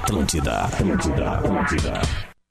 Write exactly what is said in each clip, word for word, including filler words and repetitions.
Atlântida, Atlântida, Atlântida.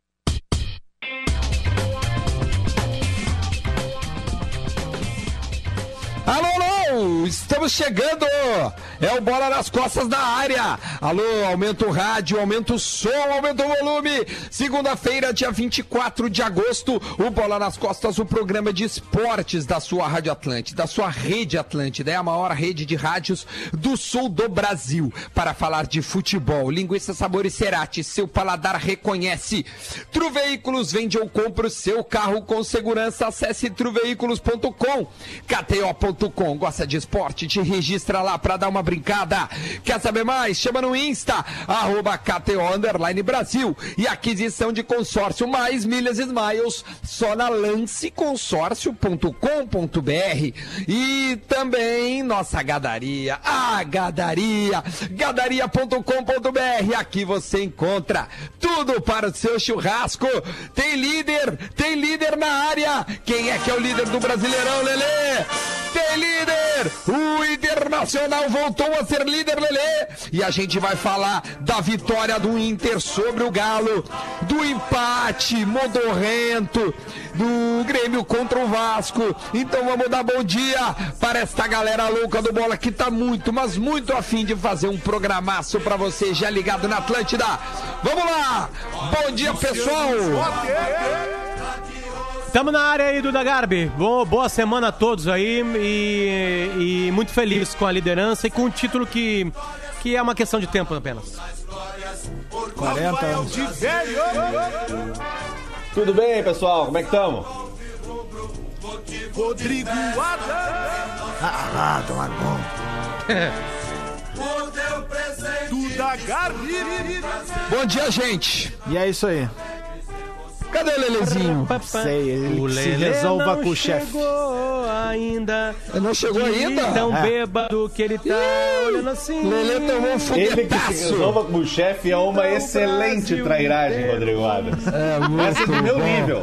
Alô, alô, estamos chegando, é o Bola nas Costas da área. Alô, aumenta o rádio, aumenta o som, aumenta o volume. Segunda-feira, dia vinte e quatro de agosto, o Bola nas Costas, o programa de esportes da sua Rádio Atlântida, da sua Rede Atlântida, é a maior rede de rádios do sul do Brasil, para falar de futebol. Linguiça, sabor e cerati, seu paladar reconhece. Tru Veículos, vende ou compra o seu carro com segurança, acesse tru veículos ponto com. K T O ponto com, gosta de esporte? Te registra lá pra dar uma brincada. Quer saber mais? Chama no Insta, arroba K T O underline Brasil. E aquisição de consórcio mais milhas e smiles, só na lance consórcio ponto com ponto b r. E também nossa gadaria, a gadaria, gadaria ponto com ponto b r. Aqui você encontra tudo para o seu churrasco. Tem líder, tem líder na área. Quem é que é o líder do Brasileirão, Lelê? Tem líder! O Internacional voltou a ser líder, Lelê! E a gente vai falar da vitória do Inter sobre o Galo, do empate modorrento do Grêmio contra o Vasco. Então vamos dar bom dia para esta galera louca do Bola que tá muito, mas muito afim de fazer um programaço pra você, já ligado na Atlântida. Vamos lá! Bom dia, pessoal! Tamo na área aí, Duda Garbi. Bom, boa semana a todos aí e, e muito feliz com a liderança e com um título que, que é uma questão de tempo apenas. quarenta anos. Tudo bem, pessoal? Como é que estamos? Rodrigo Ah, tomar bom. Duda Garbi. Bom dia, gente. E é isso aí. Cadê o Lelezinho? Sei, ele O que se Lelê resolva não com o chefe. chegou ainda. Não chegou ainda? Tão É. bêbado que ele tá olhando assim. Lelê tomou um Ele que se foguetaço. resolva como chefe é uma excelente trairagem, Rodrigo Adams. É, Essa é do meu bom. nível.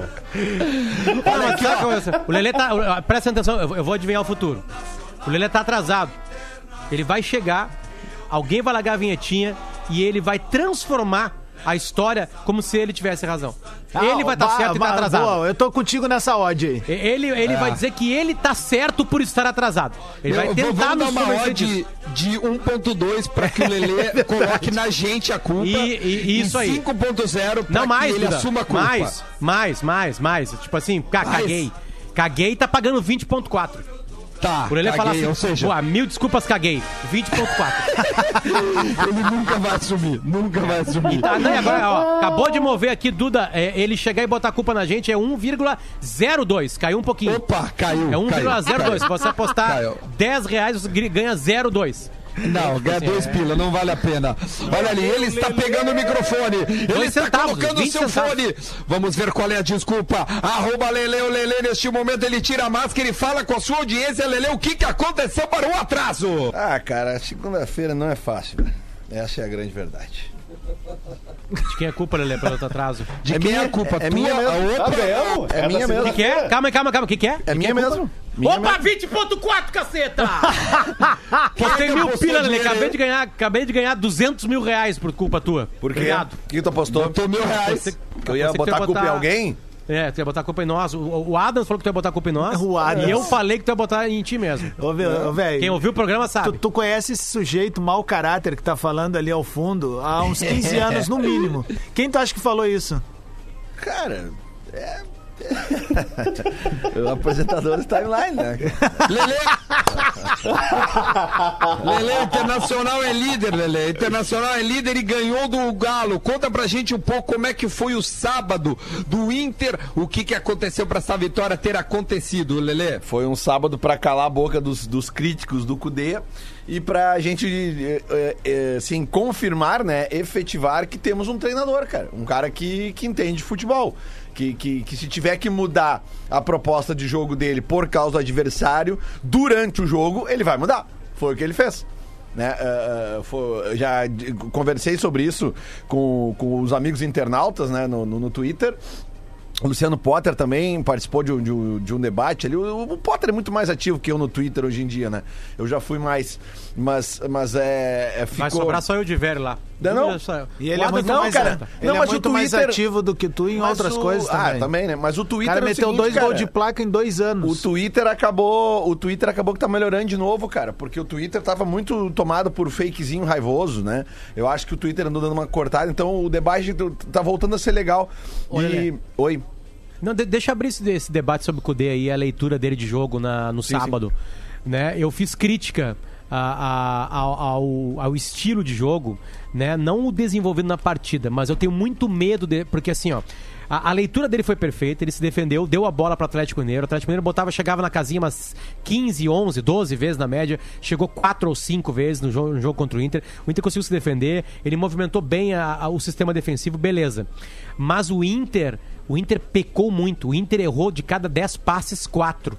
Olha aqui, ó. O Lelê tá. Presta atenção, eu vou adivinhar o futuro. O Lelê tá atrasado. Ele vai chegar, alguém vai largar a vinhetinha e ele vai transformar a história como se ele tivesse razão. Ele vai estar tá certo e tá atrasado. Boa, eu tô contigo nessa odd aí. Ele, ele É. vai dizer que ele tá certo por estar atrasado. Ele vai Eu- tentar vamos dar nos uma convencer odd disso. de um ponto dois para que o Lelê coloque na gente a culpa. E- e- isso e aí. cinco ponto zero para Não, que mais, ele Duda. assuma a culpa. Mais, mais, mais, mais. Tipo assim, ca- Mais. caguei. Caguei e tá pagando vinte ponto quatro. Tá, Por ele falar caguei, assim, ou seja, pô, mil desculpas, caguei. vinte ponto quatro. ele nunca vai assumir, nunca vai assumir. Tá, não, e agora, ó, acabou de mover aqui, Duda, é, ele chegar e botar a culpa na gente é um vírgula zero dois, caiu um pouquinho. Opa, caiu. É um vírgula zero dois, se caiu. você apostar Caiu. dez reais, você ganha zero vírgula dois. Não, ganha dois pila, não vale a pena. Olha ali, ele está pegando o microfone. Ele Dois está centavos, colocando o vinte seu centavos. fone. Vamos ver qual é a desculpa. Arroba Lele, o Lele, neste momento ele tira a máscara e fala com a sua audiência. Lele, o que, que aconteceu para o atraso? Ah, cara, segunda-feira não é fácil, né? Essa é a grande verdade. De quem é a culpa, Lelê, pelo outro atraso? De É quem minha- é a culpa? é Tua, minha mesmo. a outra? Ah, ganhamos? É da minha mesmo. O que, que é? Calma, calma, calma, o que, que é? É minha mesmo. Minha Opa, mesmo. vinte ponto quatro, caceta! Postei que mil apostou pila, Lelê, dinheiro acabei aí? de ganhar, acabei de ganhar duzentos mil reais por culpa tua. Por quê? Obrigado. O que tu apostou? Botou mil reais. Você- Que eu ia você botar a ia culpa em alguém? É, tu ia botar a culpa em nós. O, o Adams falou que tu ia botar a culpa em nós. O Adams. E eu falei que tu ia botar em ti mesmo. Ô, velho, ô, velho, Quem ouviu o programa tu, sabe. tu conhece esse sujeito mau caráter que tá falando ali ao fundo há uns quinze anos no mínimo. Quem tu acha que falou isso? Cara, é... o apresentador está online, né? Lele. Lele, Internacional é líder, Lele. Internacional é líder e ganhou do Galo. Conta pra gente um pouco como é que foi o sábado do Inter. O que, que aconteceu pra essa vitória ter acontecido, Lele? Foi um sábado para calar a boca dos, dos críticos do Cudê e pra gente, é, é, assim, confirmar, né, efetivar que temos um treinador, cara. Um cara que, que entende futebol. Que, que, que se tiver que mudar a proposta de jogo dele por causa do adversário, durante o jogo, ele vai mudar. Foi o que ele fez. Né? Uh, foi, já d- conversei sobre isso com, com os amigos internautas, né, no, no, no Twitter. O Luciano Potter também participou de um, de um, de um debate ali. O, o Potter é muito mais ativo que eu no Twitter hoje em dia, né? Eu já fui mais, mas, mas é, é ficou... Vai sobrar só eu de velho lá. Não, E ele é muito não, mais, cara, ele não, é mas muito o mais Twitter- ativo do que tu em Mas outras o- coisas também. Ah, também, né? Mas o O Twitter cara é o meteu seguinte, dois cara, gols de placa em dois anos. O Twitter acabou, o Twitter acabou que tá melhorando de novo, cara, porque o Twitter tava muito tomado por fakezinho raivoso, né? Eu acho que o Twitter andou dando uma cortada, então o debate tá voltando a ser legal. Oi, E... Lelê. Oi. Não, de- deixa eu abrir esse, esse debate sobre o Cudê aí, a leitura dele de jogo na, no sábado. Né? Eu fiz crítica a, a- ao, ao- ao estilo de jogo, né? Não o desenvolvendo na partida, mas eu tenho muito medo dele, porque assim, ó. A, a leitura dele foi perfeita, ele se defendeu, deu a bola para o Atlético Mineiro. O Atlético Mineiro botava, chegava na casinha umas quinze, onze, doze vezes na média, chegou quatro ou cinco vezes no jogo, no jogo contra o Inter. O Inter conseguiu se defender, ele movimentou bem a- a- o sistema defensivo, beleza. Mas o Inter, o Inter pecou muito. O Inter errou de cada dez passes, quatro.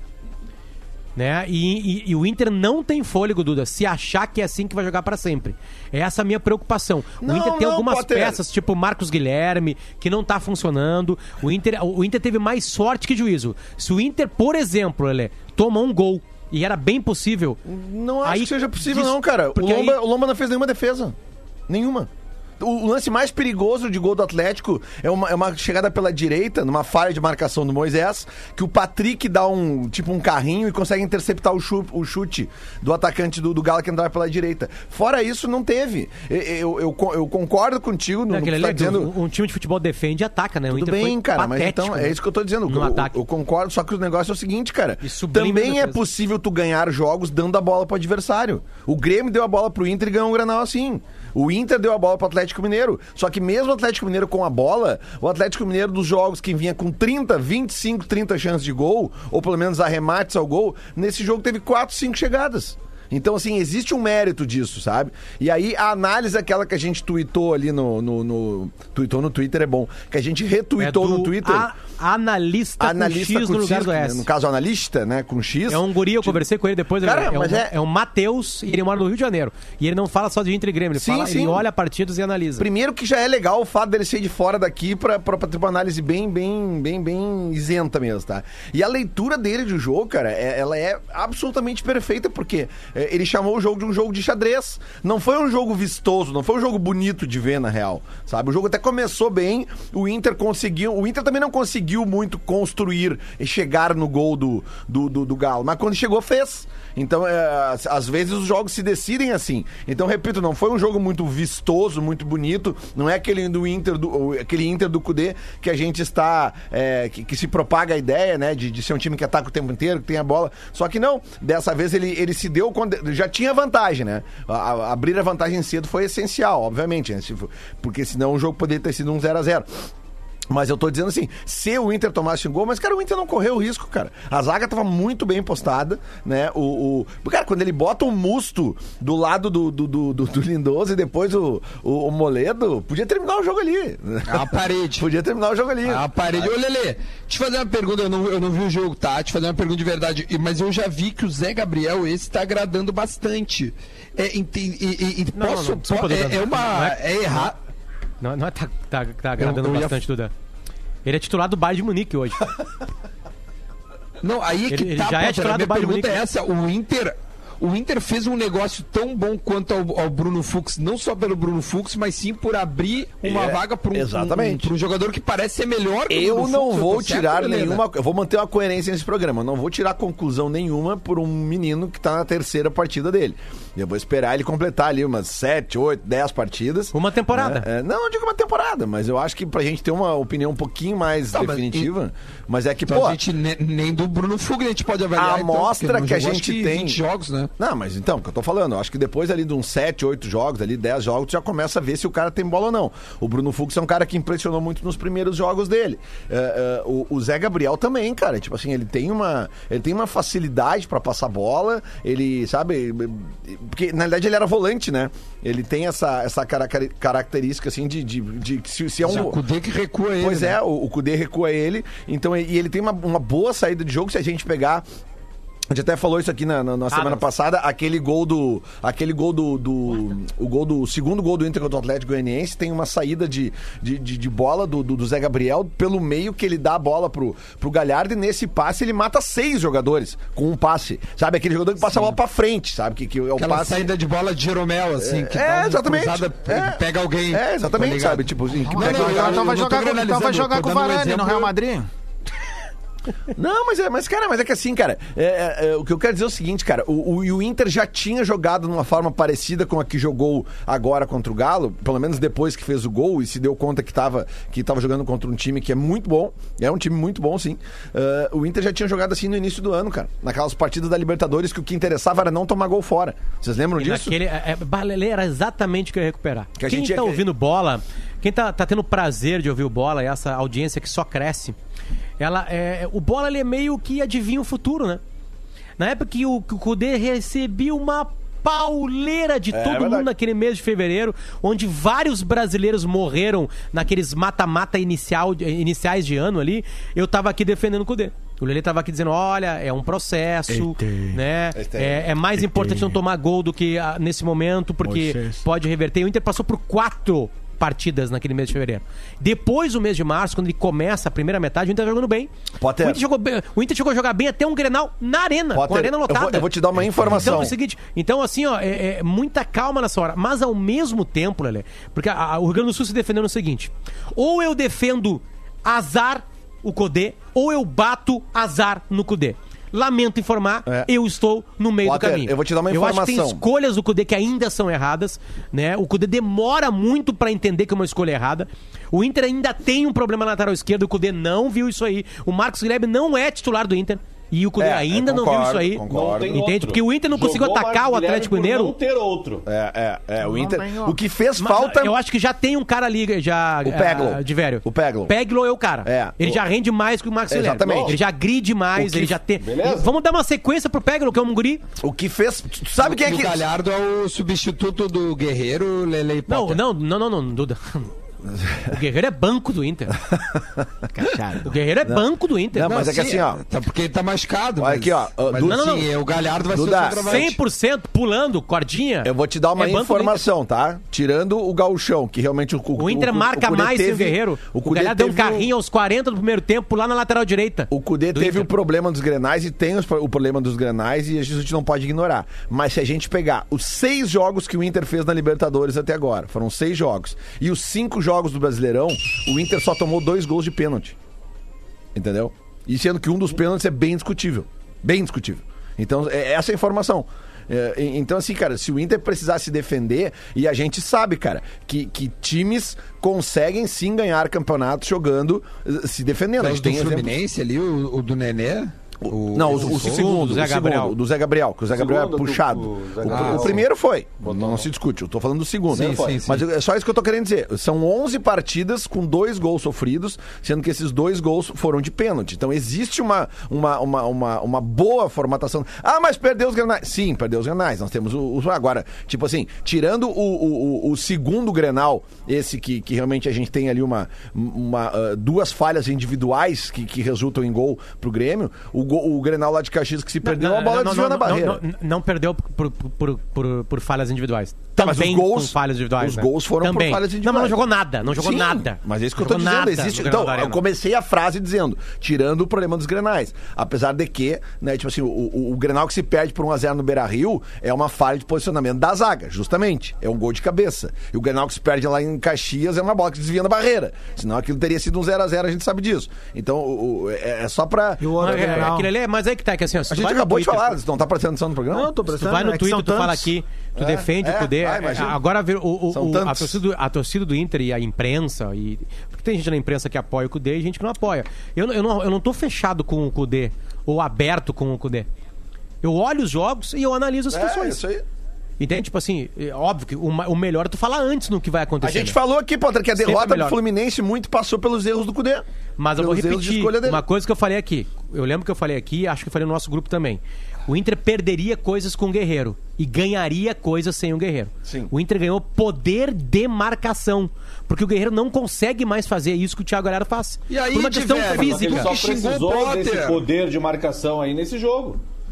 Né? E, e- e o Inter não tem fôlego, Duda, se achar que é assim que vai jogar pra sempre. É essa a minha preocupação. O Não, Inter tem não, algumas Potter. peças, tipo Marcos Guilherme, que não tá funcionando. O Inter, o Inter teve mais sorte que juízo. Se o Inter, por exemplo, ele tomou um gol, e era bem possível... Não acho aí que seja possível, diz- não, cara. O porque Lomba, aí- o Lomba não fez nenhuma defesa. Nenhuma. O o lance mais perigoso de gol do Atlético é uma, é uma chegada pela direita, numa falha de marcação do Moisés, que o Patrick dá um tipo um carrinho e consegue interceptar o chute, o chute do atacante do, do Galo que entrava pela direita. Fora isso, não teve. Eu, eu, eu, eu concordo contigo no, Não, no que aquele tu tá ali é dizendo. um, um time de futebol defende e ataca, né? O Tudo Inter bem, foi cara, mas patético, então é né? isso que eu tô dizendo. No Eu, ataque. eu concordo, só que o negócio é o seguinte, cara. E sublime Também é defesa. possível tu ganhar jogos dando a bola pro adversário. O Grêmio deu a bola pro Inter e ganhou um Granal assim. O Inter deu a bola pro Atlético Mineiro. Só que mesmo o Atlético Mineiro com a bola, o Atlético Mineiro dos jogos que vinha com trinta, vinte e cinco, trinta chances de gol, ou pelo menos arremates ao gol, nesse jogo teve quatro, cinco chegadas. Então, assim, existe um mérito disso, sabe? E aí, a análise, aquela que a gente tweetou ali no... no, no tweetou no Twitter é bom. Que a gente retweetou É do no Twitter. a- analista, analista com X com no lugar X, do S. no caso, analista, né? Com X. É um guri, eu Tipo, conversei com ele depois. Cara, ele, é, mas um, é- é um Matheus e ele mora no Rio de Janeiro. E ele não fala só de Inter e Grêmio, ele, Sim, fala, sim. ele olha partidos e analisa. Primeiro que já é legal o fato dele ser de fora daqui pra, pra, pra ter uma análise bem, bem, bem, bem isenta mesmo, tá? E a leitura dele de jogo, cara, é- ela é absolutamente perfeita, porque é, ele chamou o jogo de um jogo de xadrez. Não foi um jogo vistoso, não foi um jogo bonito de ver, na real, sabe? O jogo até começou bem, o Inter conseguiu, o Inter também não conseguiu muito construir e chegar no gol do, do, do, do Galo, mas quando chegou, fez. Então, é, às- às vezes os jogos se decidem assim. Então, repito, não foi um jogo muito vistoso, muito bonito. Não é aquele do Inter do, aquele Inter do Cudê que a gente está. É, que, que se propaga a ideia, né? De, de ser um time que ataca o tempo inteiro, que tem a bola. Só que não, dessa vez ele, ele se deu quando. Já tinha vantagem, né? A- a- abrir a vantagem cedo foi essencial, obviamente, né? Se for- Porque senão o jogo poderia ter sido um zero a zero. Mas eu tô dizendo assim, se o Inter tomasse um gol, mas, cara, o Inter não correu o risco, cara. A zaga tava muito bem postada, né? O, o... Cara, quando ele bota o Musto do lado do, do, do, do- do Lindoso e depois o, o, o Moledo, podia terminar o jogo ali. A parede. Podia terminar o jogo ali. A parede. Ô, Lelê, te fazer uma pergunta, eu não, eu não vi o jogo, tá? Te fazer uma pergunta de verdade, e- mas eu já vi que o Zé Gabriel, esse tá agradando bastante. É, e, e- e- e Não, não, posso, não, desculpa, po- é, Duda. é uma... Não é- É errado. Não, não é tá, tá, tá agradando Eu- eu ia- bastante, Duda. Ele é titular do Bayern de Munique hoje. Não, aí é que Ele- ele tá, já é Potter, titular a minha do Bayern pergunta é Munique. essa, o Inter... O Inter fez um negócio tão bom quanto ao, ao Bruno Fux, não só pelo Bruno Fux, mas sim por abrir uma É, vaga para um, exatamente. um, pra um jogador que parece ser melhor que o Eu Bruno não Fux, vou tô certo, tirar Lelê? nenhuma. Eu vou manter uma coerência nesse programa. Eu não vou tirar conclusão nenhuma por um menino que tá na terceira partida dele. Eu vou esperar ele completar ali umas sete, oito, dez partidas. Uma temporada. É, é, não, não digo uma temporada, mas eu acho que pra gente ter uma opinião um pouquinho mais Tá, mas definitiva. Mas, é que, Então, pô. a gente ne- nem do Bruno Fux a gente pode avaliar. A então, amostra porque no que a jogo, gente acho que tem- vinte jogos, né? Não, mas então, o que eu tô falando, eu acho que depois ali de uns sete, oito jogos, ali dez jogos, tu já começa a ver se o cara tem bola ou não. O Bruno Fux é um cara que impressionou muito nos primeiros jogos dele. É, é, o, o Zé Gabriel também, cara, tipo assim, ele tem uma, ele tem uma facilidade pra passar bola, ele, sabe, porque na verdade ele era volante, né? Ele tem essa, essa cara- característica, assim, de, de, de, de se, se é um... O Cudê que recua ele. Pois né? é, o, o Cudê recua ele, então, e ele tem uma, uma boa saída de jogo se a gente pegar A gente até falou isso aqui na, na, na semana não. passada, aquele gol do. Aquele gol do. do o gol do. O segundo gol do Inter contra o Atlético Goianiense tem uma saída de, de, de, de bola do, do, do Zé Gabriel pelo meio que ele dá a bola pro, pro Galhardo e nesse passe ele mata seis jogadores com um passe. Sabe? Aquele jogador que passa Sim. a bola pra frente, sabe? Que, que é o Aquela passe. saída de bola de Jeromel, assim. Que É, dá exatamente. Cruzada, É. Pega alguém. É, exatamente, tá ligado? sabe? Tipo assim. Que Não, pega não, o então cara- vai eu não tô jogar, com, então vai granalizando, jogar eu com tô o dando um Varane exemplo. no Real Madrid. Não, mas é, mas, cara, mas é que assim, cara, é, é, é, o que eu quero dizer é o seguinte, cara, o, o, o Inter já tinha jogado numa forma parecida com a que jogou agora contra o Galo, pelo menos depois que fez o gol e se deu conta que tava, que tava jogando contra um time que é muito bom, é um time muito bom, sim. Uh, o Inter já tinha jogado assim no início do ano, cara, naquelas partidas da Libertadores que o que interessava era não tomar gol fora. Vocês lembram E disso? naquele, é, é, Balele era exatamente o que eu ia recuperar. Que a Quem gente ia tá querer. ouvindo bola, quem tá, tá tendo prazer de ouvir o bola, e essa audiência que só cresce, ela, é, o bola ele é meio que adivinha o futuro, né? Na época que o, que o Kudê recebia uma pauleira de É, todo é verdade. mundo naquele mês de fevereiro, onde vários brasileiros morreram naqueles mata-mata inicial, iniciais de ano ali, eu tava aqui defendendo o Kudê. O Lelê tava aqui dizendo, olha, é um processo, né? É, é mais importante não tomar gol do que ah, nesse momento, porque Moisés. pode reverter. O Inter passou por quatro partidas naquele mês de fevereiro. Depois do mês de março, quando ele começa a primeira metade, o Inter tá jogando bem. Potter. O Inter, jogou bem, o Inter chegou a jogar bem até um Grenal na arena, Potter, com a arena eu lotada. vou- eu vou te dar uma informação. Então é o seguinte, então assim, ó, é, é muita calma nessa hora. Mas ao mesmo tempo, Lelê, porque a- a- o Rio Grande do Sul se defendendo o seguinte, ou eu defendo azar o Kudê, ou eu bato azar no Kudê. Lamento informar, É. eu estou no meio Potter, do caminho. eu vou te dar uma Eu acho que tem informação. escolhas do Kudê que ainda são erradas, né? O Kudê demora muito pra entender que é uma escolha errada. O Inter ainda tem um problema na lateral esquerda, o Kudê não viu isso aí. O Marcos Guilherme não é titular do Inter. E o Kudê É, ainda eu não viu concordo, isso aí. concordo. Não tem Entende? outro. Porque o Inter não conseguiu Jogou atacar o Marcos Atlético Guilherme Mineiro. por não ter outro. É, é, é. O Inter. tem, ó. O que fez Mas, falta. Eu acho que já tem um cara ali, já. O Peglo. ah, de velho. O Peglo. Peglo é o cara. É. Ele O- já rende mais que o Marcos Guilherme. Exatamente. Ele já gride mais, O que- ele já tem. Beleza. Vamos dar uma sequência pro Peglo, que é um guri. O que fez. Tu sabe quem é E o que. Galhardo é o substituto do Guerreiro, Lele Não, não, não, não, não, Duda. O Guerreiro é banco do Inter. O Guerreiro é banco do Inter. Não, mas é que assim, ó. Tá porque ele tá machucado. Olha mas- aqui, ó, ó, Mas, Duda- assim, Não, não, não. o Galhardo vai Duda, ser o centroavante. cem por cento pulando, cordinha. Eu vou te dar uma É banco do informação, tá? Tirando o gauchão, que realmente o O Inter marca Kudê mais sem o teve- Guerreiro. O O, Kudê Galhardo deu um teve o- carrinho aos quarenta do primeiro tempo lá na lateral direita. O Kudê do teve Inter. o problema dos Grenais e tem os pro- o problema dos Grenais e a gente não pode ignorar. Mas se a gente pegar os seis jogos que o Inter fez na Libertadores até agora, foram seis jogos, e os cinco jogos do Brasileirão, o Inter só tomou dois gols de pênalti. Entendeu? E sendo que um dos pênaltis é bem discutível. Bem discutível. Então, é essa é a informação. É, e- então, assim, cara, se o Inter precisar se defender, e a gente sabe, cara, que, que times conseguem sim ganhar campeonatos jogando, eh, se defendendo. A Os gente do tem exemplos. Fluminense ali, o, o do Nenê. O, Não, o, esse o som- segundo, do Zé o segundo, Gabriel. do Zé Gabriel, que o Zé Gabriel é segundo do- puxado. do Zé O, Gabriel. o primeiro foi, não, não se discute, eu tô falando do segundo. Sim, né? sim, sim. Mas eu- é só isso que eu tô querendo dizer. São onze partidas com dois gols sofridos, sendo que esses dois gols foram de pênalti. Então existe uma, uma, uma, uma, uma boa formatação. Ah, mas perdeu os Grenais. Sim, perdeu os Grenais. Nós temos o, o- agora, tipo assim, tirando o, o, o, o segundo Grenal, esse que, que realmente a gente tem ali uma, uma, ah, duas falhas individuais que, que resultam em gol pro Grêmio, o, gol- o Grenal lá de Caxias que se perdeu, a bola desviou na barreira. Não, não, não perdeu por, por, por, por falhas individuais. Tá, mas Também os gols- com falhas individuais. os né? gols foram por Também. falhas Não, individuais. mas não jogou nada. Não jogou Sim, nada. Mas é isso que eu Não tô jogou dizendo. nada Existe. no Grenal Então, da eu Arena. comecei a frase dizendo, tirando o problema dos Grenais. Apesar de que, né, tipo assim, o, o, o Grenal que se perde por um a zero no Beira-Rio é uma falha de posicionamento da zaga, justamente. É um gol de cabeça. E o Grenal que se perde lá em Caxias é uma bola que desvia na barreira. Senão aquilo teria sido um zero a zero, a gente sabe disso. Então, o, o- é, é só pra... E o outro Mas, é, Grenal? aquilo ali é- mas aí que tá, que assim, ó, se A tu gente vai no acabou de Twitter, falar, você não tá prestando atenção no programa? Não, tô Tu prestando. vai no é que Twitter, são tu fala tantos. aqui, tu É, defende é, o Kudê. ah, imagina. Agora ver o, o- São o- a, tantos. torcida do, a torcida do Inter e a imprensa, e, porque tem gente na imprensa que apoia o Kudê e gente que não apoia. Eu, não- eu, não, eu não tô fechado com o Kudê, ou aberto com o Kudê. Eu olho os jogos e eu analiso as É, situações. isso aí. Entende? Tipo assim, é óbvio que o, ma- o melhor é tu falar antes no que vai A acontecer. gente né? falou aqui, Potter, que a Sempre derrota do melhor. Fluminense muito passou pelos erros do Cudê. Mas eu vou Pelos erros de repetir escolha dele. uma coisa que eu falei aqui. Eu lembro que eu falei aqui, acho que eu falei no nosso grupo também. O Inter perderia coisas com o Guerreiro e ganharia coisas sem o Guerreiro. Sim. O Inter ganhou poder de marcação, porque o Guerreiro não consegue mais fazer isso que o Thiago Galhardo faz. E aí, Por uma questão Tiver, Ele física. só que xingou o precisou Potter. desse poder de marcação aí nesse jogo.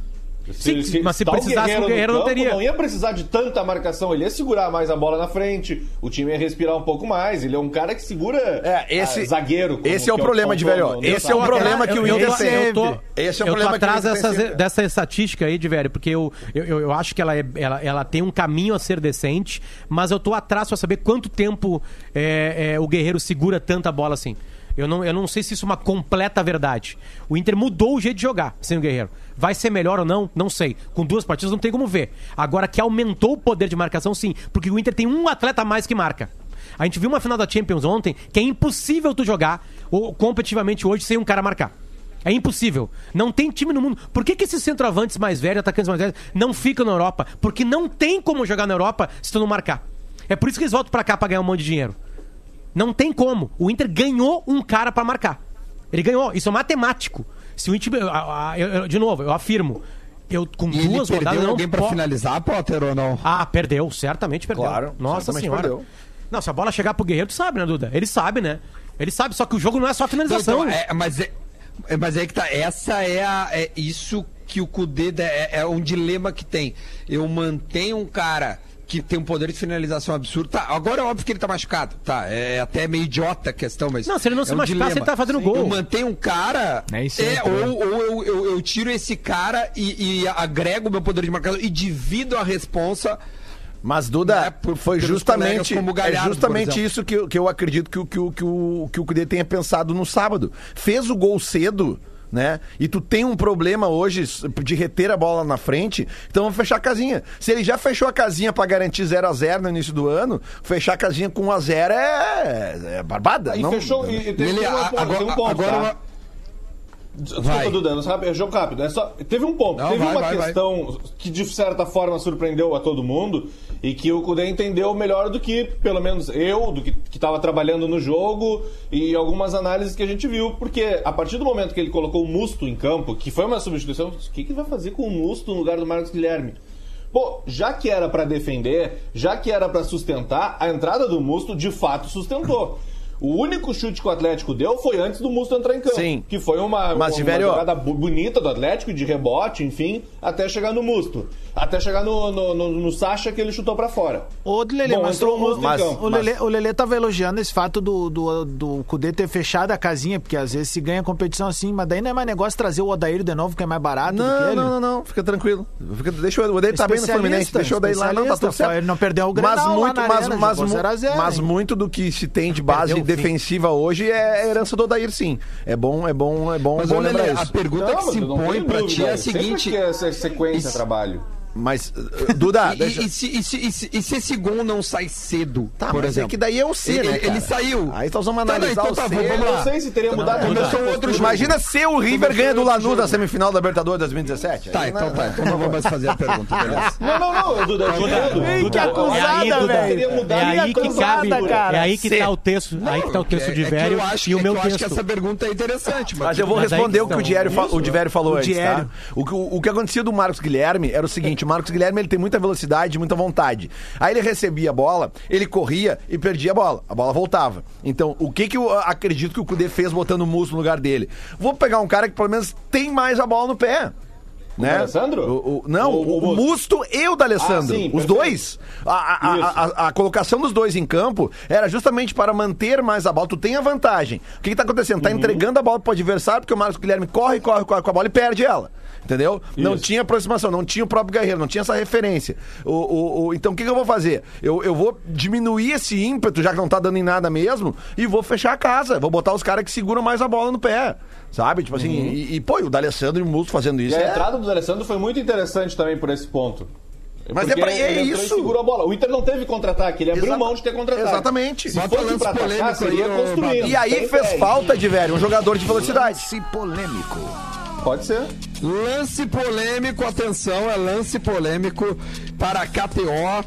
Sim, Se- se- mas se tá o precisasse, o no Guerreiro não campo, teria. Não ia precisar de tanta marcação, ele ia segurar mais a bola na frente, o time ia respirar um pouco mais. Ele é um cara que segura É, esse- ah, zagueiro. como esse é o que problema ponto de velho. no- no- Esse é o no- problema que o eu, Inter eu, tem. eu tô, Esse é o eu tô problema que o atrás Inter tem dessas, sempre. dessa estatística aí, de velho, porque eu, eu, eu eu acho que ela, é, ela, ela tem um caminho a ser decente, mas eu tô atrás pra saber quanto tempo é, é, o Guerreiro segura tanta bola assim. Eu não, eu não sei se isso é uma completa verdade. O Inter mudou o jeito de jogar sem o Guerreiro. Vai ser melhor ou não? Não sei. Com duas partidas não tem como ver. Agora que aumentou o poder de marcação, sim. Porque o Inter tem um atleta a mais que marca. A gente viu uma final da Champions ontem que é impossível tu jogar ou, competitivamente hoje sem um cara marcar. É impossível. Não tem time no mundo. Por que, que esses centroavantes mais velhos, atacantes mais velhos, não ficam na Europa? Porque não tem como jogar na Europa se tu não marcar. É por isso que eles voltam pra cá pra ganhar um monte de dinheiro. Não tem como. O Inter ganhou um cara pra marcar. Ele ganhou. Isso é matemático. Se o Inter... eu- eu- de novo, eu afirmo. Eu, com E ele duas rodadas... perdeu não alguém pra po- finalizar, Potter, ou não? Ah, perdeu. Certamente perdeu. Claro, Nossa certamente senhora. perdeu. Não, se a bola chegar pro Guerreiro, tu sabe, né, Duda? Ele sabe, né? Ele sabe, só que o jogo não é só finalização. Então, é, mas, é, é- mas é que tá. Essa é, a, é isso que o Cudê é, é um dilema que tem. Eu mantenho um cara que tem um poder de finalização absurdo. Tá, agora é óbvio que ele tá machucado. Tá, é até meio idiota a questão, mas. Não, se ele não se é um machucasse, dilema. ele tá fazendo gol. Eu mantenho um cara. Nem É, sempre, né? ou ou eu, eu, eu tiro esse cara e, e agrego o meu poder de marcação e divido a responsa. Mas, Duda, Né, por- foi pelos justamente, colegas como o Galhardo, é por justamente exemplo. isso que, eu- que eu acredito que, o- que, o- que, o, que o Cudê tenha pensado no sábado. Fez o gol cedo, né? E tu tem um problema hoje de reter a bola na frente, então vamos fechar a casinha. Se ele já fechou a casinha pra garantir zero a zero no início do ano, fechar a casinha com um a zero é, é barbada. E não, fechou. E, e tem, Ele, tem uma- a- agora, tem um ponto, agora tá? Desculpa, Vai. Duda, não sabe, é jogo rápido. É só, teve um ponto, Não, teve vai, uma vai, questão que de certa forma surpreendeu a todo mundo e que o Cudê entendeu melhor do que, pelo menos eu, do que estava trabalhando no jogo e algumas análises que a gente viu, porque a partir do momento que ele colocou o Musto em campo, que foi uma substituição, o que, que vai fazer com o Musto no lugar do Marcos Guilherme? Pô, já que era pra defender, já que era pra sustentar, a entrada do Musto de fato sustentou. O único chute que o Atlético deu foi antes do Musto entrar em campo. Sim. Que foi uma, Mas, uma Tiverio, jogada bu- bonita do Atlético, de rebote, enfim, até chegar no Musto. Até chegar no, no, no, no Sacha, que ele chutou pra fora. Ô, Lelê, Bom, mas, entrou o, o Musto em mas- campo. o, Lelê, o Lelê tava elogiando esse fato do, do, do Cudê ter fechado a casinha, porque às vezes se ganha competição assim, mas daí não é mais negócio trazer o Odair de novo, que é mais barato do que Não, ele. não, não, não, fica tranquilo. Fica, deixa o Odair tá bem no Fluminense, deixa o Odair lá, não, tá tudo certo. Ele não perdeu o Grenal mas lá muito, na mas, arena, mas, jogou mu- zero a zero, mas hein? muito do que se tem de base Perdeu o fim. defensiva hoje é herança do Odair, sim. É bom, é bom, é bom, Mas, bom olha, lembrar Lelê, a isso. pergunta Não, que se mas eu não impõe tenho pra ti dúvida, é a sempre seguinte. que é essa sequência de trabalho. Mas, uh, Duda, E, deixa... e, e se, e, se, e, se, e se esse gol não sai cedo, Tá, por mas exemplo? é que daí é o C, ele, né, ele, cara? ele saiu. Aí nós vamos Tá, não, analisar então o tá, C. vamos Eu lá. não sei se teria mudado muito. Começou a outro postura. jogo. Imagina se o River Começou ganha do outro Lanús jogo. da semifinal da Libertadores dois mil e dezessete. Tá, Aí, então né? tá. Então não vou mais fazer a pergunta, beleza. Não, não, não, Duda, Duda, Ei, que acusada, É aí, Duda, velho. teria mudado é aí que acusada, cabe, cara. é aí que C. tá o texto, aí que tá o texto de É que velho eu acho, e o é meu que eu acho que texto. essa pergunta é interessante. Mas eu vou Mas aí responder que o que o estão. Diério, fa- o Diério falou O antes, Diério. tá? O, que- o, o que acontecia do Marcos Guilherme era o seguinte, o Marcos Guilherme ele tem muita velocidade, muita vontade. Aí ele recebia a bola, ele corria e perdia a bola. A bola voltava. Então, o que que eu acredito que o Cudê fez botando o Musto no lugar dele? Vou pegar um cara que pelo menos tem mais a bola no pé. Né? D'Alessandro? O, o- não, O- o, o o Musto e o D'Alessandro. Ah, sim, os perfeito. dois. A, a- a- a- a colocação dos dois em campo era justamente para manter mais a bola. Tu tem a vantagem. O que, que tá acontecendo? Uhum. Tá entregando a bola pro adversário, porque o Marcos Guilherme corre, corre, corre com a bola e perde ela. Entendeu? Não Isso. tinha aproximação, não tinha o próprio Guerreiro, não tinha essa referência. O, o- o- então o que, que eu vou fazer? Eu, eu vou diminuir esse ímpeto, já que não tá dando em nada mesmo, e vou fechar a casa. Vou botar os caras que seguram mais a bola no pé. Sabe? Tipo assim, e, e pô, e o D'Alessandro e o Musto fazendo E isso. a é- entrada do Alessandro foi muito interessante também por esse ponto. Mas Porque é pra- é ele entrou e isso. segurou a bola. O Inter não teve contra-ataque, ele abriu Exata- mão de ter contra-ataque. Exatamente. Se Bota fosse lance pra atacar, polêmico seria aí, ô, construindo. E aí Sem fez pé. falta de, velho, um jogador de velocidade. Lance polêmico. Pode ser. Lance polêmico, atenção, é lance polêmico para a K T O.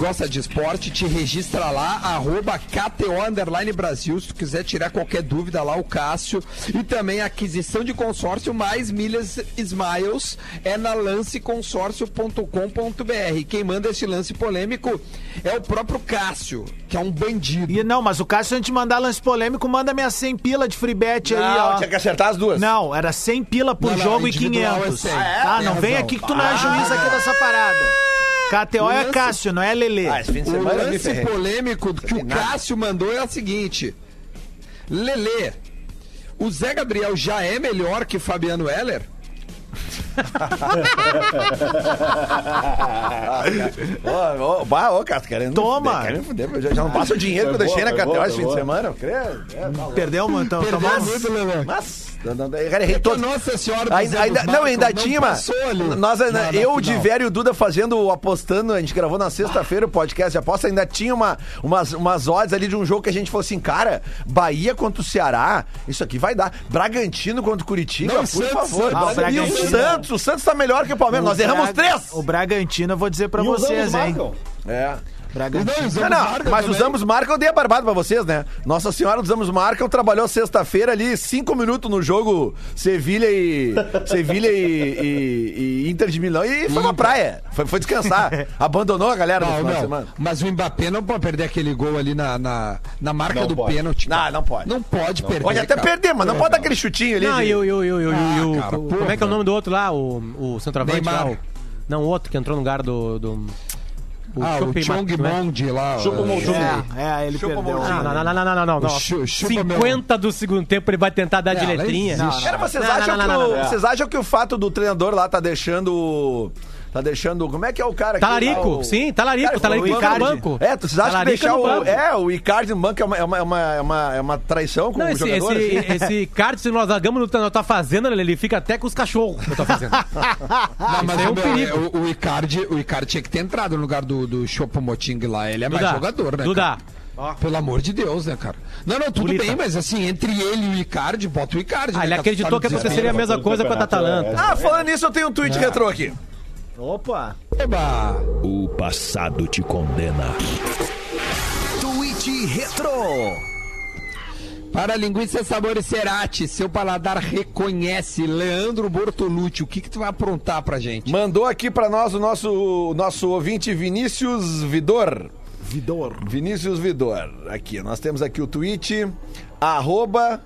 gosta de esporte, te registra lá, arroba K T O Underline Brasil, se tu quiser tirar qualquer dúvida lá, o Cássio. E também a aquisição de consórcio mais milhas Smiles é na lance consórcio ponto com ponto b r. Quem manda esse lance polêmico é o próprio Cássio, que é um bandido. E não, mas o Cássio, antes de mandar lance polêmico, manda minha cem pila de free bet aí, Não, ó. tinha que acertar as duas. Não, era cem pila por Não, não, jogo e individual é quinhentos. cem. Ah, Tem não vem razão. aqui que tu não é juiz aqui dessa parada. K T O é Lance- Cássio, não é Lelê. Ah, esse fim de O semana eu me lance ferrei. polêmico que o Cássio mandou é o seguinte: Lelê, o Zé Gabriel já é melhor que Fabiano Heller? Ô, ô, bah, ô, cara, querendo Toma. me fuder, querendo me fuder, eu já, já não passo o dinheiro que eu Foi deixei boa, na foi K T O boa, esse foi fim de boa. semana, eu creio. É, tá louco. Perdeu, mano. Então, Perdeu tomamos- muito, Lelê. Mas, não, não, eu errei É que todos. Nossa Senhora do Ainda, Zé ainda, dos não, Marcos ainda não tinha, mas passou ali nós, na- na eu, o final. Divério e o Duda fazendo, o apostando, a gente gravou na sexta-feira o podcast de aposta, ainda tinha uma, umas, umas odds ali de um jogo que a gente falou assim, cara, Bahia contra o Ceará, isso aqui vai dar. Bragantino contra o Curitiba, Não, por Santos, favor. Santos. Ah, o E o Bragantino- Santos, o Santos tá melhor que o Palmeiras, nós O erramos Bra- três. O Bragantino, eu vou dizer pra E os vocês, ambos hein. marcam. É. Bragantino. Não, os Não, ambos não, marcam mas também. os ambos marcam, eu dei a barbada pra vocês, né? Nossa Senhora dos Ambos Marcam trabalhou sexta-feira ali, cinco minutos no jogo Sevilha e Sevilha e, e- e Inter de Milão e foi pra praia, foi, foi descansar, abandonou a galera no Não, final de não. semana. Mas o Mbappé não pode perder aquele gol ali na, na, na marca Não do pode. pênalti. cara. Não, não pode. Não pode perder. Pode até cara. perder, mas não pode dar aquele chutinho ali. Não, de- e o. e o- e o- e o- Ah, e o- cara, o- porra. como é que é o nome do outro lá? O, o centroavante Neymar. lá? O, não, o outro que entrou no lugar do. do Ah, o Chope Chong Ma- Mondi lá. Chupa o Mondi. É, é, ele Chupa perdeu. o Não, não, não, não, não, não, não, não. O chu- chupa cinquenta do segundo tempo ele vai tentar dar de Não, não letrinha. existe. Cara, vocês, Não, acham não, que não, o- não, não. vocês acham que o fato do treinador lá tá deixando. Tá deixando. Como é que é o cara aqui? Talarico, lá, o- sim, talarico, Cara, talarico o fica no Icardi. banco. É, tu- vocês acham que Talarico deixar no o. banco. É, o Icardi no banco é uma, é uma, é uma, é uma, é uma traição com Não, o esse, jogador? esse, assim? esse card, se nós largamos no na tua fazenda, ele fica até com os cachorros que eu tô fazendo. Não, mas é um o, perigo. o, o, Icardi, o Icardi tinha que ter entrado no lugar do, do Choupo-Moting lá. Ele é mais Duda, jogador, né? Duda, cara? Pelo amor de Deus, né, cara? Não, não, tudo Bonita. bem, mas assim, entre ele e o Icardi, bota o Icardi. ah, né, ele cara? acreditou que Sabe dizer. aconteceria a mesma coisa com a Atalanta. Ah, falando nisso, eu tenho um tweet retrô aqui. Opa. Eba! O passado te condena. Tweet Retro. Para linguiça sabor Cerati, seu paladar reconhece. Leandro Bortolucci, o que que tu vai aprontar pra gente? Mandou aqui pra nós o nosso, o nosso ouvinte Vinícius Vidor. Vidor. Vinícius Vidor. Aqui, nós temos aqui o tweet. Arroba.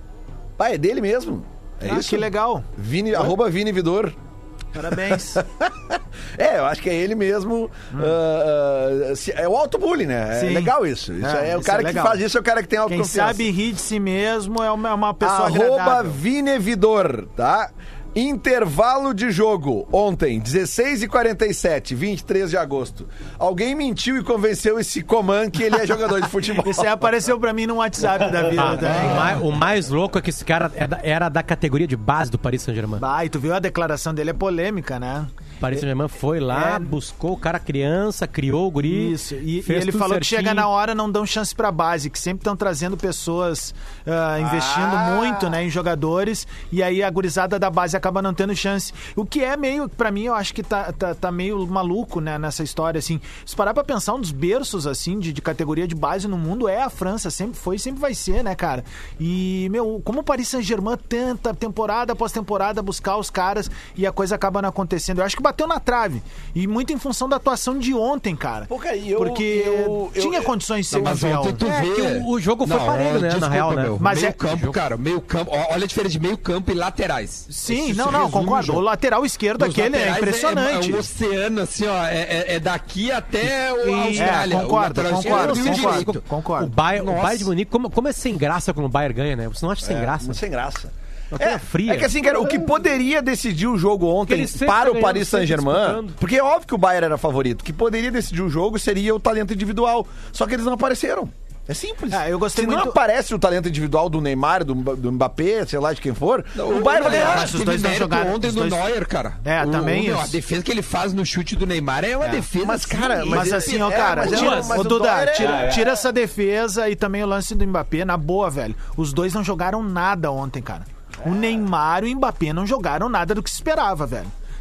Ah, é dele mesmo. É Ah, isso? que legal. Vini, arroba Vini Vidor. Parabéns. É, eu acho que é ele mesmo. ah, ah, se- é o auto-bullying, né? É Sim. legal isso. Isso É, é, o isso cara é que legal. faz isso, é o cara que tem Quem autoconfiança. sabe rir de si mesmo é uma, uma pessoa Arroba agradável. Vinevidor, tá? Intervalo de jogo, ontem, dezesseis e quarenta e sete, vinte e três de agosto. Alguém mentiu e convenceu esse Coman que ele é jogador de futebol. Isso aí apareceu pra mim no WhatsApp da vida Ah, o, também. mais, o mais louco é que esse cara é da- era da categoria de base do Paris Saint-Germain. Bah, e tu viu a declaração dele, é polêmica, né? O Paris Saint-Germain foi lá, É. buscou o cara criança, criou o guri. Isso, e, e fez ele tudo falou que certinho. chega na hora, não dão chance pra base, que sempre estão trazendo pessoas ah, investindo Ah. muito, né, em jogadores, e aí a gurizada da base acaba não tendo chance. O que é meio, pra mim, eu acho que tá, tá, tá meio maluco, né, nessa história, assim. Se parar pra pensar, um dos berços, assim, de, de categoria de base no mundo é a França, sempre foi e sempre vai ser, né, cara? E, meu, como o Paris Saint-Germain tenta, temporada após temporada, buscar os caras e a coisa acaba não acontecendo. Eu acho que bateu na trave. E muito em função da atuação de ontem, cara. Pô, cara, e eu- Porque eu- eu- tinha eu- condições de ser Não, mas campeão. ontem tu É, vê... que o- o jogo foi parelho, né, na desculpa, real, né? Meu, Mas meio é- campo, cara, meio campo. Ó, olha a diferença de meio campo e laterais. Sim, Isso não, se não, resume concordo. jogo. O lateral esquerdo Os aquele é laterais impressionante. É, é um oceano, assim, ó. É, é- é daqui até o E- Austrália. é, concordo, o lateral concordo, esquerdo e o concordo. direito. Concordo. O Bayern, o Nossa. Bayern de Munique, como, como é sem graça quando o Bayern ganha, né? Você não acha sem graça? Sem graça. Uma coisa É, fria. é que assim, cara, o que poderia decidir o jogo ontem Ele sempre para tá o ganhando, Paris sempre Saint-Germain, disputando. porque é óbvio que o Bayern era favorito, o que poderia decidir o jogo seria o talento individual. Só que eles não apareceram. É simples. Ah, eu gostei Se não muito- aparece o talento individual do Neymar, do, do Mbappé, sei lá de quem for, o, Bayern vai ganhar. Mas os dois não Teve jogaram, mérito ontem os do dois- Neuer, cara. É, O- também o- meu, isso. A defesa que ele faz no chute do Neymar é uma defesa. mas, assim, cara, Mas, Mas assim, ele- ó, é, cara, mas tira, é, mas ô, o Duda, Neuer é- tira, é, é. tira essa defesa e também o lance do Mbappé, na boa, velho. Os dois não jogaram nada ontem, cara. O Neymar e o Mbappé não jogaram nada do que se esperava, velho.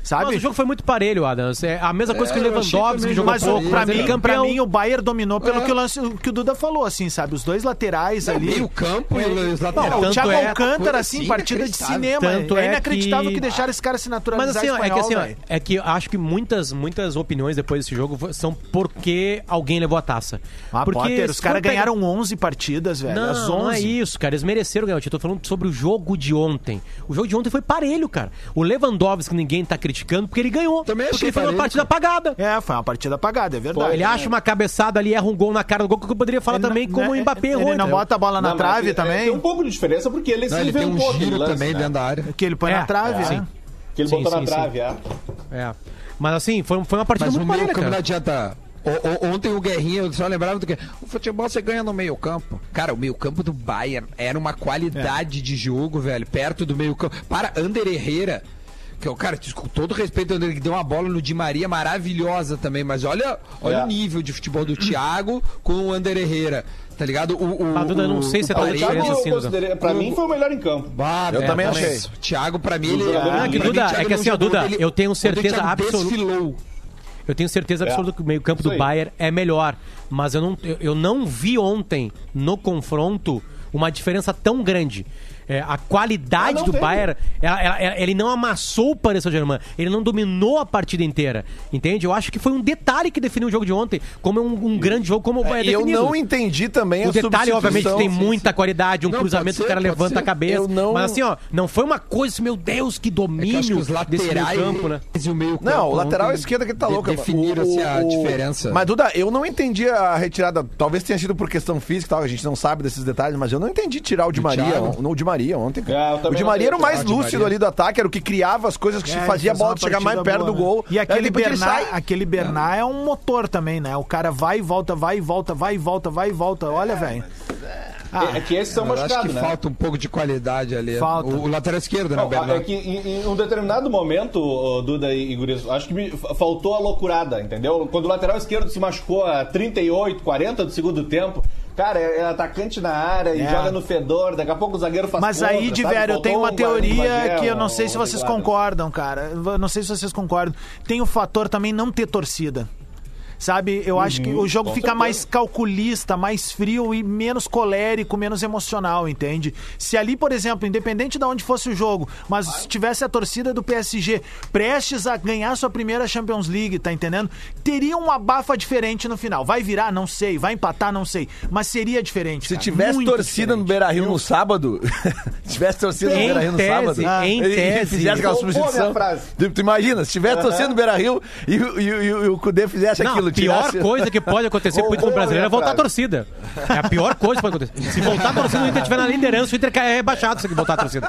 sabe? Mas o jogo foi muito parelho, Adams. É a mesma coisa que o Lewandowski, que jogou Mas pouco, pra mas ele mim, campeão. pra mim, o Bayern dominou pelo que, o lance, que o Duda falou, assim, sabe? Os dois laterais ali. Meio campo e os Não, laterais. o tanto Thiago é- Alcântara, assim, assim, partida de inacreditável. cinema. Tanto é é inacreditável que- que deixaram esse cara se Mas naturalizar assim, ó, é que espanhol, assim, ó, velho. é que eu acho que muitas, muitas opiniões depois desse jogo fo- são porque alguém levou a taça. Ah, porque Potter, os se caras for pegar- ganharam onze partidas, velho. Não, as onze. não é isso, cara. Eles mereceram ganhar o título. Tô falando sobre o jogo de ontem. O jogo de ontem foi parelho, cara. O Lewandowski, ninguém tá criticando, porque ele ganhou. Também porque achei ele foi uma parelho, partida apagada. É, foi uma partida apagada, é verdade. Ele acha uma cabeçada ali, erra um gol na cara do gol, que eu poderia falar Ele também não- como o né, Mbappé ele errou. não entendeu? bota a bola na Não, mas trave é- também? Tem um pouco de diferença porque ele Não, se ele tem um inventou aquele giro lance, também né? dentro da área. Que ele põe É, na trave, é. né? Que ele Sim, botou sim, na sim. trave, é. É. Mas assim, foi, foi uma partida Mas o muito meio parelha, campo não cara. adianta. O- o- ontem o Guerrinha, eu só lembrava do que o futebol você ganha no meio campo. Cara, o meio campo do Bayern era uma qualidade de jogo, velho, perto do meio campo. Para Ander Herrera, que é o cara, com todo respeito, ele que deu uma bola no Di Maria maravilhosa também, mas olha, olha É. o nível de futebol do Thiago com o Ander Herrera. Tá ligado? O, o, Ah, Duda, eu não sei se é o tanta O Paredes- Thiago, diferença eu assim, Duda. considerei, pra mim, foi o melhor em campo. Ah, Eu é, também mas achei. o Thiago, pra mim, ele. Não, pra que mim, Duda, o Thiago é que não assim, ó, jogou, Duda, ele- eu tenho ontem o certeza Thiago absoluta- desfilou. Eu tenho certeza absoluta que o meio-campo Isso do aí. Bayern é melhor. Mas eu não, eu, eu não vi ontem, no confronto, uma diferença tão grande. É, a qualidade Ah, não do teve. Bayern, ela- ela- ela- ele não amassou o Paris Saint-Germain, ele não dominou a partida inteira, entende? Eu acho que foi um detalhe que definiu o jogo de ontem, como um, um grande jogo, como é E eu definido. não entendi também O a detalhe, obviamente, substituição. tem muita qualidade, um Não, cruzamento pode que o cara ser, pode levanta ser. a cabeça. Eu não- Mas assim, ó, não foi uma coisa assim, meu Deus, que É que eu domínio acho que os desse laterais meio-campo, né? e o meio Não, o lateral ontem esquerda que tá de- louca. Definiram O- assim, a o- diferença. Mas, Duda, eu não entendi a retirada. Talvez tenha sido por questão física e tal, a gente não sabe desses detalhes, mas eu não entendi tirar o Di Do Maria. Thiago? Não, o Di Maria ontem, cara. É, eu o também Di não Maria era o sei. mais Ah, Di lúcido Maria. ali do ataque, era o que criava as coisas que É, fazia a ele fez bola uma chegar mais partida perto do boa, gol. né? E aquele Aí depois ele Bernat, sai. aquele Bernat é um motor também, né? O cara vai e volta, vai e volta, vai e volta, vai e volta. Olha, velho. É, é que esses são Eu acho que machucados, né? falta um pouco de qualidade ali. Falta. O, o lateral esquerdo, né, Não, o Bernardo? é que em, em um determinado momento, ô, Duda e Guris, acho que me fa- faltou a loucurada, entendeu? Quando o lateral esquerdo se machucou a trinta e oito, quarenta do segundo tempo, cara, é, é atacante na área e É. joga no fedor, daqui a pouco o zagueiro faz Mas contra, aí, de sabe? velho, eu Faltou tenho uma um guarda de teoria Bagé, que eu não ô, sei se ô, vocês Ricardo. concordam, cara. Eu não sei se vocês concordam. Tem o fator também não ter torcida. Sabe, eu acho que o jogo com fica certeza. mais calculista, mais frio e menos colérico, menos emocional, entende? Se ali, por exemplo, independente de onde fosse o jogo, mas se tivesse a torcida do P S G prestes a ganhar sua primeira Champions League, tá entendendo? Teria uma abafa diferente no final. Vai virar? Não sei. Vai empatar? Não sei. Mas seria diferente. Se cara. tivesse Muito torcida no diferente. Beira-Rio no sábado, se tivesse torcida no Em Beira-Rio no tese, sábado, em e- e tese. fizesse aquela Boa, substituição. minha frase. Tu, tu imagina, se tivesse torcida no Beira-Rio e, o- e, o- e, o- e o Cudê fizesse Não, aquilo, a pior tirasse... coisa que pode acontecer pro Inter Boa, brasileiro é minha voltar a frase. torcida. É a pior coisa que pode acontecer. Se voltar a torcida, o Inter estiver na liderança, o Inter é rebaixado se voltar a torcida.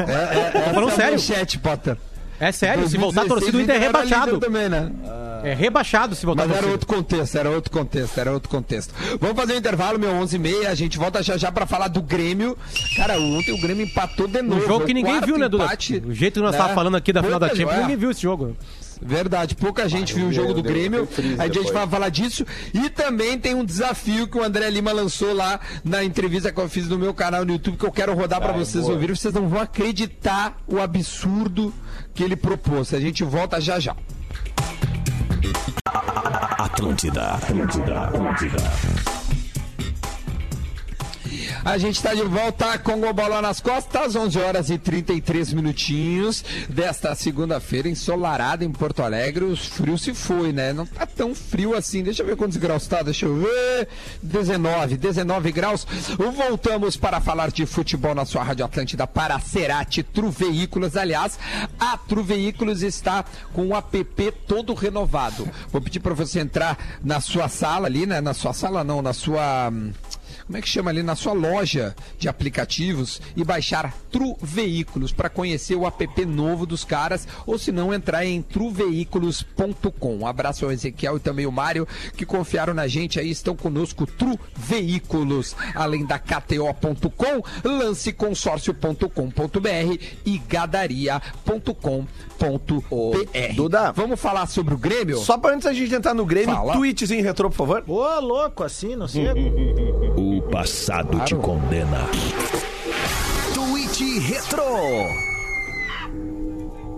Tô falando sério. Chat, Potter. É sério, se voltar a torcida, o Inter é rebaixado. Também, né? É rebaixado se voltar a Mas era torcida. outro contexto, era outro contexto, era outro contexto. Vamos fazer um intervalo, meu, onze e meia, a gente volta já já pra falar do Grêmio. Cara, ontem o Grêmio empatou de novo. Um jogo é o que ninguém quarto viu, né, Duda? empate, O jeito que nós né? estávamos falando aqui da final da Pouca- Champions, é. ninguém viu esse jogo. Verdade, pouca gente Ah, viu o eu jogo vi, do eu dei- Grêmio. eu dei freeze A gente depois. vai falar disso. E também tem um desafio que o André Lima lançou lá na entrevista que eu fiz no meu canal no YouTube, que eu quero rodar pra Ai, vocês boa. ouvirem. Vocês não vão acreditar o absurdo que ele propôs. A gente volta já já. Atlântida, Atlântida, Atlântida. A gente está de volta com o Bola nas Costas, onze horas e trinta e três minutinhos desta segunda-feira, ensolarada em Porto Alegre. O frio se foi, né? Não tá tão frio assim. Deixa eu ver quantos graus tá. Deixa eu ver. dezenove, dezenove graus. Voltamos para falar de futebol na sua Rádio Atlântida para a Cerati Tru Veículos. Aliás, a Tru Veículos está com o app todo renovado. Vou pedir para você entrar na sua sala ali, né? Na sua sala não, na sua... Como é que chama ali? Na sua loja de aplicativos e baixar Tru Veículos para conhecer o app novo dos caras, ou se não, entrar em tru veículos ponto com. Um abraço ao Ezequiel e também o Mário, que confiaram na gente aí, estão conosco. Tru Veículos, além da K T O ponto com, lance consórcio ponto com ponto br e gadaria ponto com ponto br. Duda. Vamos falar sobre o Grêmio? Só pra antes da gente entrar no Grêmio, Fala. tweetzinho retrô, por favor. Ô, louco, assim, não sei. O passado te condena. Tweet Retro.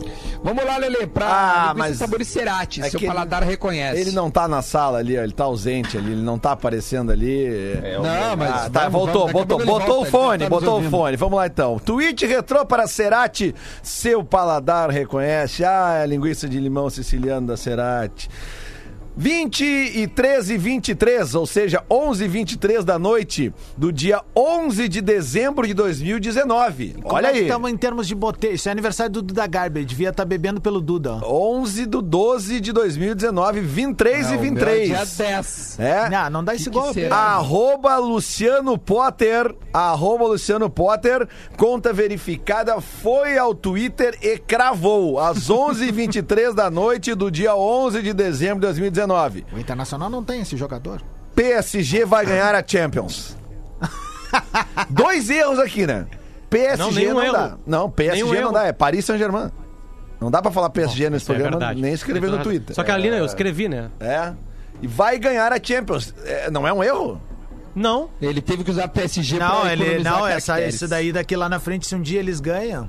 Vamos lá, Lelê, pra Ah, linguiça mas sabor Cerati, é seu que ele- paladar reconhece. Ele não tá na sala ali, ó, ele tá ausente ali, ele não tá aparecendo ali. É, Não, mas Ah, tá, vamos, voltou, vamos, daqui a botou, pouco ele botou volta, o fone, ele tá nos botou o ouvindo. fone. Vamos lá então. Tweet retrô para Cerati, seu paladar reconhece. Ah, é a linguiça de limão siciliano da Cerati. vinte e três e vinte e três, ou seja, onze e vinte e três da noite do dia onze de dezembro de dois mil e dezenove. Olha aí. Estamos em termos de boteio. Isso é aniversário do Duda Garbi. Ele devia estar bebendo pelo Duda. ó. onze do doze de dois mil e dezenove, vinte e três e Não, o vinte e meu é três. dia dez. É. Não, não dá esse que golpe. será? Arroba Luciano Potter, arroba Luciano Potter, conta verificada, foi ao Twitter e cravou às onze e vinte e três da noite do dia onze de dezembro de dois mil e dezenove. O Internacional não tem esse jogador. P S G vai ganhar a Champions. Dois erros aqui, né? P S G Não, não, nenhum dá. erro. Não, P S G Nenhum não erro. dá, é Paris Saint-Germain. Não dá pra falar P S G nesse Isso é programa, verdade. nem escrever no Tem toda Twitter. razão. Só que ali, né, eu escrevi, né? É. E vai ganhar a Champions. É, não é um erro? Não. Ele teve que usar P S G Não, pra ele, economizar não essa, caracteres. esse daí daqui lá na frente, se um dia eles ganham,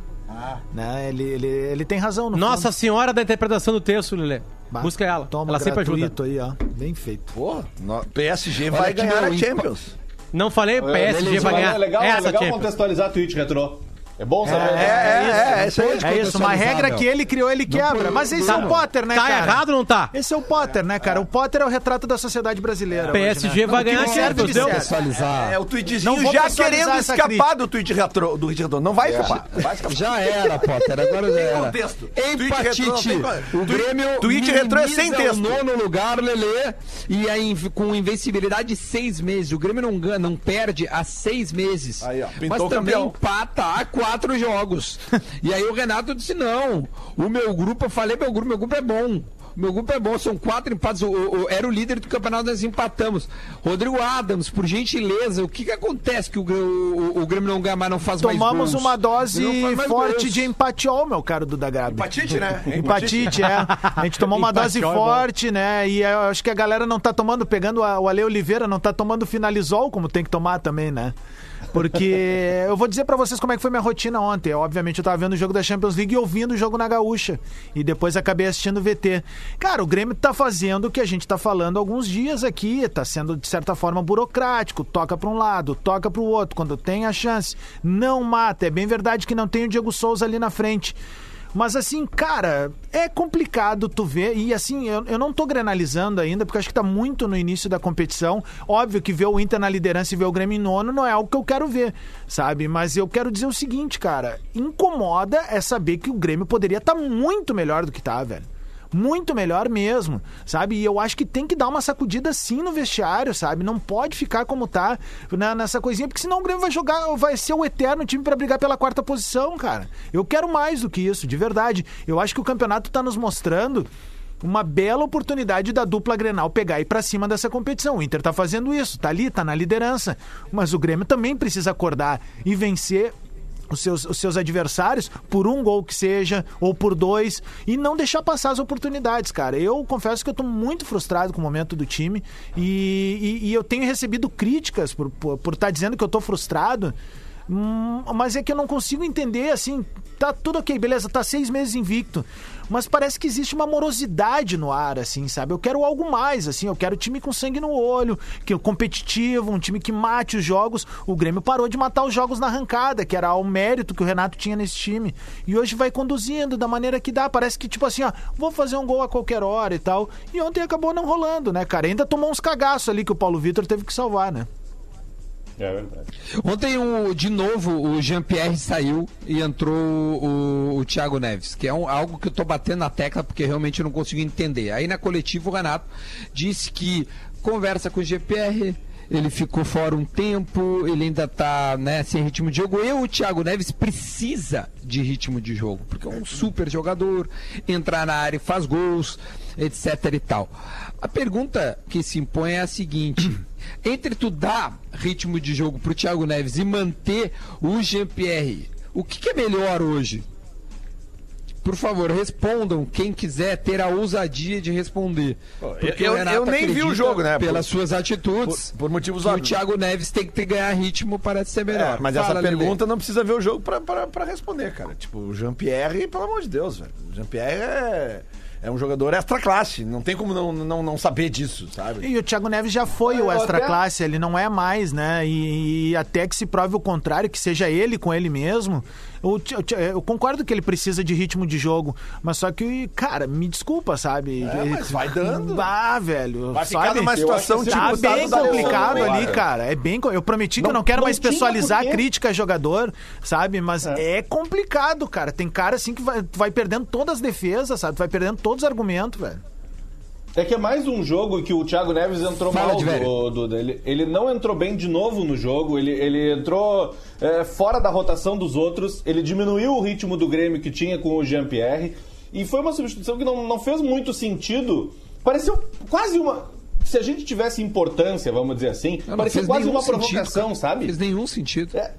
né, ele, ele, ele tem razão no Nossa fundo. Senhora da interpretação do texto, Lelê. Bah, Busca ela. Toma ela sempre ajuda. gratuito aí, ó. Bem feito. Porra, no- P S G Olha vai aqui, ganhar meu, a em- Champions. Não falei P S G vai ganhar É legal, é essa legal Champions. contextualizar tweet retrô. É bom saber. É, é, é, isso aí. É isso, uma contextualizar, regra meu. que ele criou, ele quebra. Mas esse é o Potter, né, Tá cara? errado ou não tá? Esse é o Potter, né, cara? O Potter é o retrato da sociedade brasileira. P hoje, S G né? vai Não, ganhar que a serve Champions, de deu? certo. Pessoalizar. É, o tweetzinho Não vou já pessoalizar querendo essa escapar crítica. do tweet retrô, do tweet retrô. Não vai escapar. Vai escapar. Já era, Potter. Agora já era. contexto. Tweet retrô não Empatite. tem- O Tweet- Grêmio tweet retrô é sem minimiza texto. o nono lugar, Lelê. E aí, com invencibilidade de seis meses. O Grêmio não ganha, não perde há seis meses. Aí, ó, pintou Mas o também campeão. empata há quatro jogos. E aí o Renato disse, não, o meu grupo, eu falei, meu grupo, meu grupo é bom. Meu grupo é bom, são quatro empates. O, o- era o líder do campeonato, nós empatamos. Rodrigo Adams, por gentileza, o que que acontece que o, Grê- o, o Grêmio não ganha mais, não faz mais Tomamos gols? uma Ele dose não faz mais forte gols. de empatiol, meu caro Duda Gabi. Empatite, né? Empatite, é. A gente tomou uma dose Empatiol é bom. forte, né? E eu acho que a galera não tá tomando, pegando a- o Ale Oliveira, não tá tomando finalizol, como tem que tomar também, né? Porque eu vou dizer pra vocês como é que foi minha rotina ontem. Obviamente eu tava vendo o jogo da Champions League e ouvindo o jogo na Gaúcha. E depois acabei assistindo o V T. Cara, o Grêmio tá fazendo o que a gente tá falando há alguns dias aqui. Tá sendo, de certa forma, burocrático. Toca pra um lado, toca pro outro. Quando tem a chance, não mata. É bem verdade que não tem o Diego Souza ali na frente. Mas assim, cara, é complicado tu ver, e assim, eu, eu não tô grenalizando ainda, porque acho que tá muito no início da competição. Óbvio que ver o Inter na liderança e ver o Grêmio em nono não é algo que eu quero ver, sabe? Mas eu quero dizer o seguinte, cara, incomoda é saber que o Grêmio poderia estar muito melhor do que tá, velho. Muito melhor mesmo, sabe? E eu acho que tem que dar uma sacudida sim no vestiário, sabe? Não pode ficar como tá, né, nessa coisinha, porque senão o Grêmio vai jogar, vai ser o eterno time pra brigar pela quarta posição, cara. Eu quero mais do que isso, de verdade. Eu acho que o campeonato tá nos mostrando uma bela oportunidade da dupla Grenal pegar e ir pra cima dessa competição. O Inter tá fazendo isso, tá ali, tá na liderança. Mas o Grêmio também precisa acordar e vencer Os seus, os seus adversários por um gol que seja, ou por dois, e não deixar passar as oportunidades, cara. Eu confesso que eu tô muito frustrado com o momento do time e, e, e eu tenho recebido críticas por estar por, por tá dizendo que eu tô frustrado, hum, mas é que eu não consigo entender, assim, tá tudo ok, beleza, tá seis meses invicto, mas parece que existe uma morosidade no ar, assim, sabe? Eu quero algo mais, assim, eu quero time com sangue no olho, que é competitivo, um time que mate os jogos. O Grêmio parou de matar os jogos na arrancada, que era o mérito que o Renato tinha nesse time, e hoje vai conduzindo da maneira que dá, parece que tipo assim, ó, vou fazer um gol a qualquer hora e tal, e ontem acabou não rolando, né, cara? Ainda tomou uns cagaços ali que o Paulo Vitor teve que salvar, né? É verdade. Ontem, o, de novo, o Jean-Pierre saiu e entrou o, o Thiago Neves, que é um, algo que eu tô batendo na tecla porque realmente eu não consigo entender. Aí na coletiva o Renato disse que conversa com o Jean-Pierre, ele ficou fora um tempo, ele ainda tá, né, sem ritmo de jogo. Eu, o Thiago Neves precisa de ritmo de jogo, porque é um super jogador, entrar na área e faz gols, etc e tal. A pergunta que se impõe é a seguinte: entre tu dar ritmo de jogo pro Thiago Neves e manter o Jean-Pierre, o que, que é melhor hoje? por favor, respondam quem quiser ter a ousadia de responder. Porque eu- o Renato eu nem vi o acredita, jogo, né, Pelas por- suas atitudes, por- por motivos que o óbvios. Thiago Neves tem que ter, ganhar ritmo para ser melhor. É, mas Fala, essa Lelê. pergunta não precisa ver o jogo pra, pra, pra responder, cara. Tipo, o Jean-Pierre, pelo amor de Deus, velho. O Jean-Pierre é, é um jogador extra classe. Não tem como não, não, não saber disso, sabe? E o Thiago Neves já foi o extra classe, ele não é mais, né? E, e até que se prove o contrário, que seja ele com ele mesmo. O Thi- o Thi- eu concordo que ele precisa de ritmo de jogo, mas só que, cara, me desculpa, sabe? É, mas vai dando. Ah, velho. Vai ficar sabe? numa situação Eu acho que tipo Tá o bem Gustavo D'Alessandro complicado agora. ali, cara. É bem. co- Eu prometi que Não- eu não quero não mais tinha pessoalizar por a quê. crítica a jogador, sabe? Mas é. complicado, cara. Tem cara assim que vai, tu vai perdendo todas as defesas, sabe? Tu vai perdendo todos os argumentos, velho. É que é mais um jogo que o Thiago Neves entrou Fala, mal de velho. do, do, dele. Ele não entrou bem de novo no jogo, ele, ele entrou é, fora da rotação dos outros, ele diminuiu o ritmo do Grêmio que tinha com o Jean-Pierre, e foi uma substituição que não, não fez muito sentido. Pareceu quase uma... Se a gente tivesse importância, vamos dizer assim, Não, não parecia fez quase nenhum uma sentido, provocação, cara. sabe? Não fez nenhum sentido. É,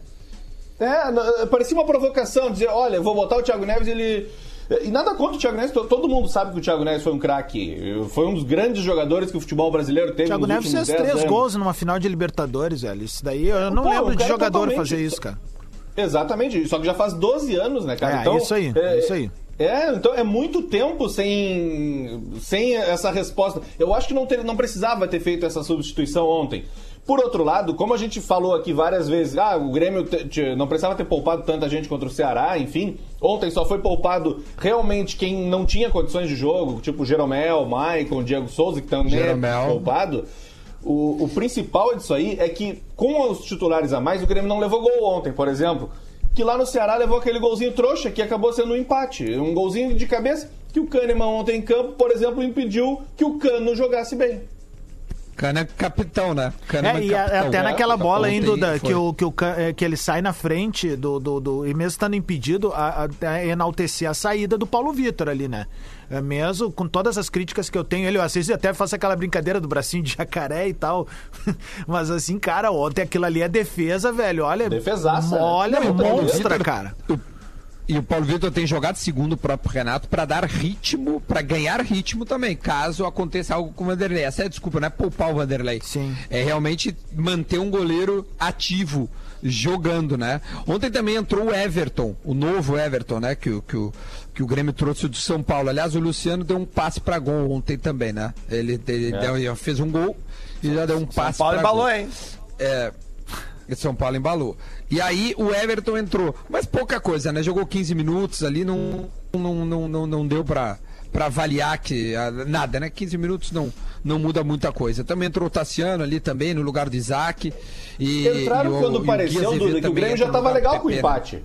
é, n- parecia uma provocação, dizer, olha, vou botar o Thiago Neves, ele... E nada contra o Thiago Neves, to- todo mundo sabe que o Thiago Neves foi um craque. Foi um dos grandes jogadores que o futebol brasileiro teve Thiago nos Neves últimos fez dez três anos. gols numa final de Libertadores, velho. Isso daí eu não Pô, lembro o de cara é jogador totalmente- fazer isso, cara. Exatamente, só que já faz doze anos, né, cara? É, então, isso aí, é, isso aí. É, então é muito tempo sem, sem essa resposta. Eu acho que não, ter, não precisava ter feito essa substituição ontem. Por outro lado, como a gente falou aqui várias vezes, ah, o Grêmio te- te- não precisava ter poupado tanta gente contra o Ceará, enfim. Ontem só foi poupado realmente quem não tinha condições de jogo, tipo o Jeromel, o Maicon, o Diego Souza, que também Jeromel. é poupado. O, o principal disso aí é que, com os titulares a mais, o Grêmio não levou gol ontem, por exemplo. Que lá no Ceará levou aquele golzinho trouxa, que acabou sendo um empate. Um golzinho de cabeça que o Kahneman ontem em campo, por exemplo, impediu que o Cano jogasse bem. Cano é capitão, né? Cano É, e a- capitão. até naquela bola Ontem ainda da- foi. que, o, que, o, ca- é, que ele sai na frente do, do, do- e mesmo estando impedido, a, a, a enaltecer a saída do Paulo Vitor ali, né? É, mesmo com todas as críticas que eu tenho, ele, eu às vezes até faço aquela brincadeira do bracinho de jacaré e tal, mas assim, cara, ontem aquilo ali é defesa, velho, olha, Defesaça, né? olha, Não, monstra, Vitor- cara. E o Paulo Vitor tem jogado segundo o próprio Renato para dar ritmo, para ganhar ritmo também, caso aconteça algo com o Vanderlei. Essa é a desculpa, não é poupar o Vanderlei. Sim. É realmente manter um goleiro ativo, jogando, né? Ontem também entrou o Everton, o novo Everton, né? Que, o- que, o, que o Grêmio trouxe do São Paulo. Aliás, o Luciano deu um passe para gol ontem também, né? Ele, ele deu- já fez um gol e já deu um passe Paulo pra embalou, gol. hein? É, São Paulo embalou. E aí o Everton entrou. Mas pouca coisa, né? Jogou quinze minutos ali, não, não, não, não, não deu pra, pra avaliar que, ah, nada, né? quinze minutos não, não muda muita coisa. Também entrou o Tassiano ali também, no lugar do Isaac. E, Entraram e o- e quando o pareceu, Gui Azevedo Duda, que o também Grêmio já entra no tava lugar do legal com o P P, né? empate.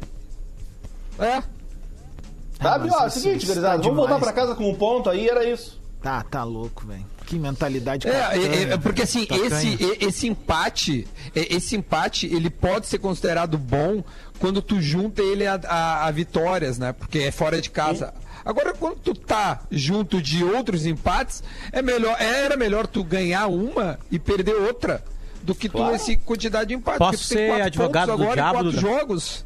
É. Sabe? mas Ó, é o isso- seguinte, isso gurizada, tá vamos voltar demais. pra casa com um ponto aí, era isso. Tá, tá louco, velho. Que mentalidade É, cacanha, é, é, velho. porque assim, Tacanha. esse, e- esse empate, é, esse empate, ele pode ser considerado bom quando tu junta ele a, a- a vitórias, né? Porque é fora de casa. Agora, quando tu tá junto de outros empates, é melhor, era melhor tu ganhar uma e perder outra do que tu Claro. esse quantidade de empate. Posso Porque tu tem ser quatro advogado pontos do agora em diabo, quatro Duda? jogos.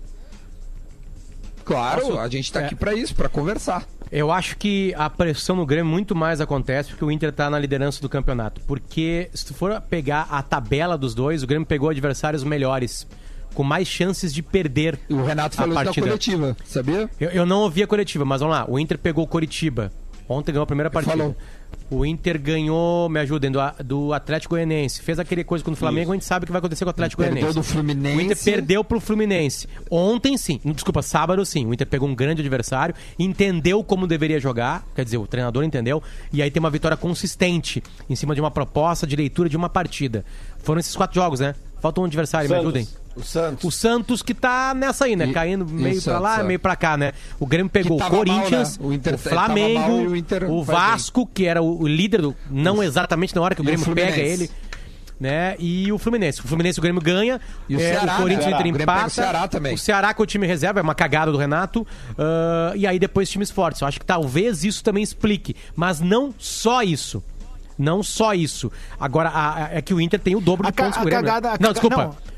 Claro, Posso- a gente tá é. aqui pra isso, pra conversar. Eu acho que a pressão no Grêmio muito mais acontece porque o Inter tá na liderança do campeonato. Porque se tu for pegar a tabela dos dois, o Grêmio pegou adversários melhores, com mais chances de perder O Renato a falou isso na partida. coletiva, sabia? Eu, eu não ouvi a coletiva, mas vamos lá. O Inter pegou o Coritiba. Ontem ganhou a primeira partida. Falou. O Inter ganhou, me ajudem, do, do Atlético Goianiense. Fez aquele coisa com o Flamengo, a gente sabe o que vai acontecer com o Atlético Perdeu Goianiense. do Fluminense. O Inter perdeu pro Fluminense. Ontem sim, desculpa, sábado sim. O Inter pegou um grande adversário, entendeu como deveria jogar, quer dizer, o treinador entendeu, e aí tem uma vitória consistente em cima de uma proposta de leitura de uma partida. Foram esses quatro jogos, né? Falta um adversário, Santos. me ajudem. O Santos. O Santos que tá nessa aí, né? E- Caindo e meio o pra lá, Santos, é. meio pra cá, né? O Grêmio pegou o tava mal, Corinthians, né? O Inter o tava mal Flamengo, e o Inter o faz Vasco, que era o o líder do... Não exatamente na hora que o E o Grêmio pega Fluminense. ele, né? E o Fluminense. O Fluminense, o Grêmio ganha. E o é, Ceará, o Corinthians né? e o Inter O Grêmio pega o empata. Ceará também. O Ceará com o time reserva, é uma cagada do Renato. ah, e aí depois times fortes. Eu acho que talvez isso também explique. Mas não só isso. Não só isso. Agora, a- a- é que o Inter tem o dobro A de ca- pontos que a o Grêmio. cagada- a não, caga- desculpa. não.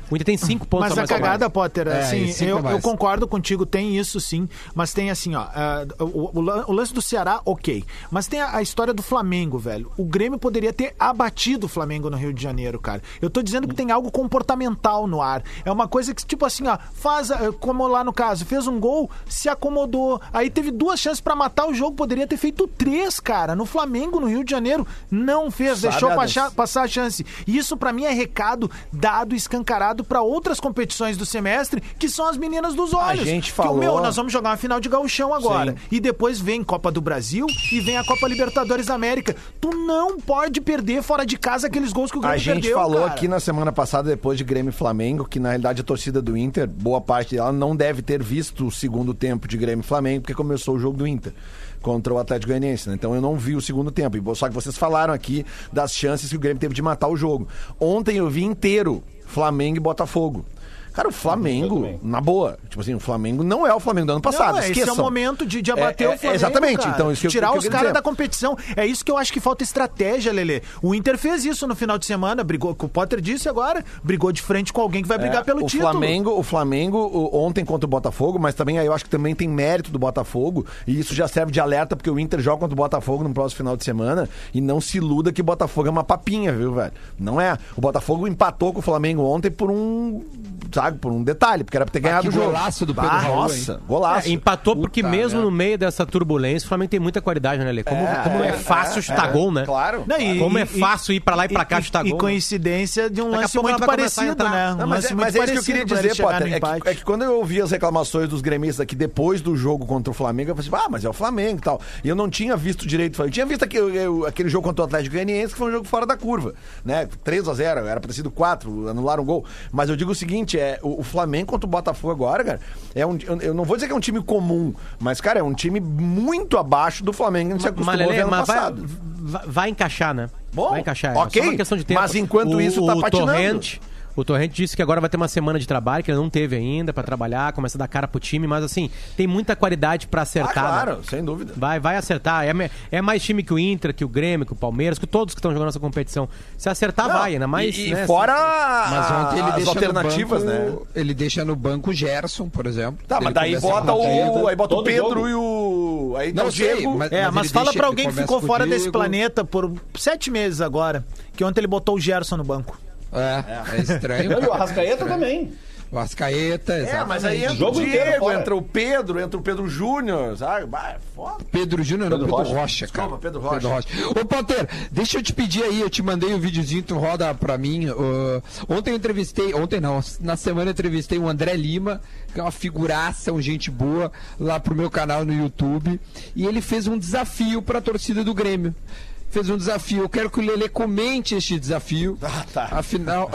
O Inter tem cinco pontos Mas a a mais que o cagada, Vasco. Potter, É, assim, e cinco eu, a mais. eu concordo contigo, tem isso sim, mas tem assim, ó, uh, o, o, lan- o lance do Ceará, ok, mas tem a, a história do Flamengo, velho. O Grêmio poderia ter abatido o Flamengo no Rio de Janeiro, cara. Eu tô dizendo que tem algo comportamental no ar. É uma coisa que, tipo assim, ó, faz, uh, como lá no caso, fez um gol, se acomodou, aí teve duas chances pra matar o jogo, poderia ter feito três, cara. No Flamengo, no Rio de Janeiro, não fez, Sabe, deixou Adams? passar, passar a chance. E isso pra mim é recado dado, escancarado pra outras competições do semestre, que são as meninas dos olhos. gente Que, falou- meu, nós vamos jogar uma final de gauchão agora. Sim. E depois vem Copa do Brasil e vem a Copa Libertadores da América. Tu não pode perder fora de casa aqueles gols que o Grêmio A gente perdeu, falou cara. aqui na semana passada, depois de Grêmio e Flamengo, que na realidade a torcida do Inter, boa parte dela, não deve ter visto o segundo tempo de Grêmio e Flamengo, porque começou o jogo do Inter contra o Atlético Goianiense, né? Então eu não vi o segundo tempo. E Só que vocês falaram aqui das chances que o Grêmio teve de matar o jogo. Ontem eu vi inteiro Flamengo e Botafogo. Cara, o Flamengo, na boa, tipo assim, o Flamengo não é o Flamengo do ano passado, Não, esse esqueçam. é o momento de, de abater É, é, o Flamengo, exatamente, cara. então isso que eu- Tirar que eu os queria caras dizer. da competição. É isso que eu acho que falta estratégia, Lelê. O Inter fez isso no final de semana, brigou, que o Potter disse agora, brigou de frente com alguém que vai brigar É, pelo o título. Flamengo, o Flamengo o- ontem contra o Botafogo, mas também aí eu acho que também tem mérito do Botafogo, e isso já serve de alerta porque o Inter joga contra o Botafogo no próximo final de semana, e não se iluda que o Botafogo é uma papinha, viu, velho? Não é. O Botafogo empatou com o Flamengo ontem por um, sabe, por um detalhe, porque era pra ter ganhado que o jogo. golaço do Pedro Ah, Raul, nossa, hein? golaço. É, empatou porque Puta mesmo merda. no meio dessa turbulência, o Flamengo tem muita qualidade, né, Lê? Como é, como é fácil chutar gol, né? Claro. Não, e- Como é e- fácil ir pra lá e pra cá e, chutar e gol, né? coincidência de um Daqui a lance pouco muito ela vai começar a parecido, entrar. né? Um Não, mas, lance é- muito mas é isso que eu parecido queria pra dizer, ele chegar Potter. no É que, empate. é que quando eu ouvi as reclamações dos gremistas aqui depois do jogo contra o Flamengo, eu falei assim, ah, mas é o Flamengo e tal. E eu não tinha visto direito. Eu tinha visto aquele, eu- aquele jogo contra o Atlético Goianiense, que foi um jogo fora da curva, né? três a zero, era pra ter sido quatro, anularam o gol. Mas eu digo o seguinte, é, o, o Flamengo contra o Botafogo agora, cara, é um, eu, eu não vou dizer que é um time comum, mas, cara, é um time muito abaixo do Flamengo, que a gente se acostumou a ver Lelê, ano mas vai, passado. vai, vai encaixar, né? Bom, vai encaixar. ok, É só uma questão de tempo. mas enquanto o, isso tá o patinando. Torrente, o Torrente disse que agora vai ter uma semana de trabalho, que ele não teve ainda pra trabalhar, começa a dar cara pro time, mas assim, tem muita qualidade pra Ah, acertar. claro, né? sem dúvida. Vai, vai acertar. É, me- é mais time que o Inter, que o Grêmio, que o Palmeiras, que todos que estão jogando essa competição. Se acertar, Não, vai, ainda mais. E, e né, fora Mas ontem ele as deixa alternativas, no né? banco, ele deixa no banco o Gerson, por exemplo. Tá, Ele mas daí começa bota com o. Aí bota o Todo Pedro jogo. e o. Aí tá Não o sei, Diego. mas- É, mas, ele fala deixa- pra ele alguém que começa ficou com o fora desse Diego. planeta por sete meses agora, que ontem ele botou o Gerson no banco. É, é estranho. E o cara. Arrascaeta Estranho. também. O Arrascaeta, É, exatamente. mas aí entra o Jogo inteiro Diego, fora. entra o Pedro, entra o Pedro Júnior, sabe? Bah, é foda. Pedro Júnior, não, Pedro Pedro Rocha. Rocha, cara. Desculpa, Pedro Rocha. Ô, Potter, deixa eu te pedir aí, eu te mandei um videozinho, tu roda pra mim. uh, ontem eu entrevistei, ontem não, na semana eu entrevistei o André Lima, que é uma figuraça, um gente boa, lá pro meu canal no YouTube, e ele fez um desafio pra torcida do Grêmio. Fez um desafio, eu quero que o Lelê comente este desafio. Ah, tá. Afinal,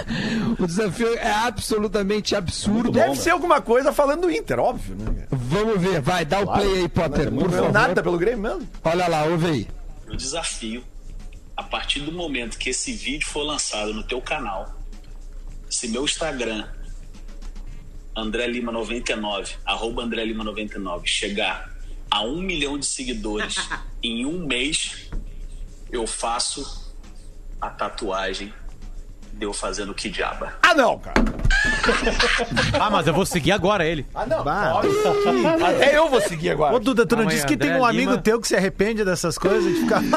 o desafio é absolutamente absurdo. Deve ser alguma coisa falando do Inter, óbvio, né? cara? Vamos ver, vai, dá o play aí, Potter, por Não favor. nada pelo Grêmio mesmo. Olha lá, ouve aí. Eu desafio, a partir do momento que esse vídeo for lançado no teu canal, se meu Instagram, André Lima noventa e nove, arroba André Lima noventa e nove, chegar a um milhão de seguidores em um mês, eu faço a tatuagem de eu fazendo que diaba. Ah, não, cara. Ah, mas eu vou seguir agora ele. Ah, não. Bah. Até eu vou seguir agora. Ô, Duda, tu não Calma aí, disse que tem André um amigo Lima. teu que se arrepende dessas coisas de ficar.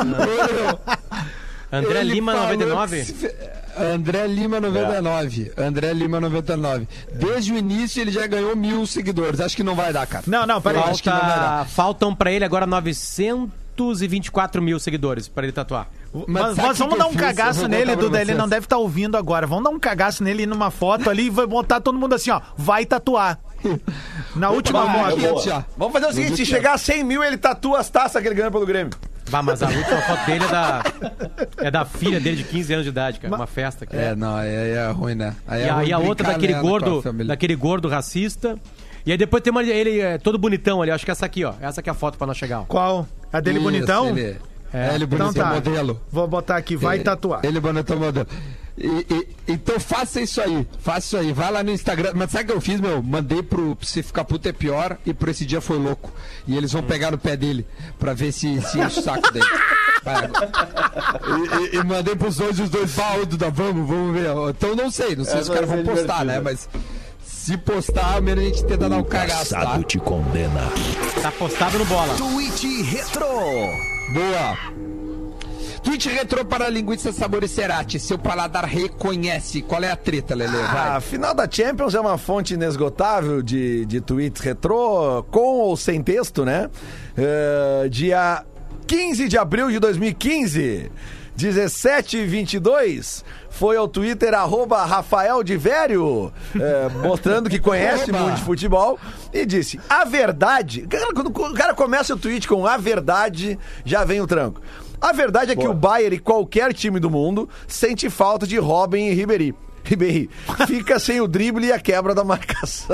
André Ele Lima falou noventa e nove. que se fe- André Lima noventa e nove. André Lima noventa e nove. Desde o início ele já ganhou mil seguidores. Acho que não vai dar, cara. Não, não, peraí. Eu acho que não vai Falta, dar. faltam pra ele agora novecentos e vinte e quatro mil seguidores pra ele tatuar. Mas, sabe mas o que vamos que dar eu um fiz? cagaço Eu vou nele, botar pra Duda. Ele vocês. não deve estar ouvindo agora. Vamos dar um cagaço nele numa foto ali e vai botar todo mundo assim, ó. Vai tatuar. Na última Vai, moto. aqui, boa. já. Vamos fazer o seguinte: se chegar a cem mil, ele tatua as taças que ele ganhou pelo Grêmio. Bah, mas a última foto dele é da, é da filha dele de quinze anos de idade, cara. Uma festa. Cara. É, não, aí é ruim, né? Aí E é a, ruim e a outra brincar, daquele né, com a gordo, família. daquele gordo racista. E aí depois tem uma, ele é, todo bonitão ali, acho que essa aqui, ó. Essa aqui é a foto pra nós chegar, ó. Qual? A dele Isso, bonitão? Ele, É, é, ele bonitão Então tá. modelo. Vou botar aqui, vai Ele- tatuar. Ele bonitão modelo. E- e- então faça isso aí, faça isso aí, vai lá no Instagram. Mas sabe o que eu fiz, meu? Mandei pro Se Ficar Puto é Pior e pro Esse Dia Foi Louco. E eles vão pegar no pé dele pra ver se, se enche o saco dele. e, e, e mandei pros dois os dois baldos da vamos, vamos ver. Então não sei, não sei É, se os caras vai vão ser postar, divertido. né? Mas se postar, ao menos a gente tenta dar um cagaço, tá? Passado te condena. Tá postado no bola. Tweet Retro. Boa. Tweet retrô para linguiça sabor e cerati. Seu paladar reconhece. Qual é a treta, Lelê? Vai. A final da Champions é uma fonte inesgotável de, de tweets retrô, com ou sem texto, né? É, dia quinze de abril de dois mil e quinze, dezessete e vinte e dois, foi ao Twitter, arroba Rafael de Vério, é, mostrando que conhece Oba. muito de futebol, e disse, a verdade... Cara, quando o cara começa o tweet com a verdade, já vem o tranco. A verdade é que o Bayern e qualquer time do mundo sente falta de Robin e Ribéry. Ribéry fica sem o drible e a quebra da marcação.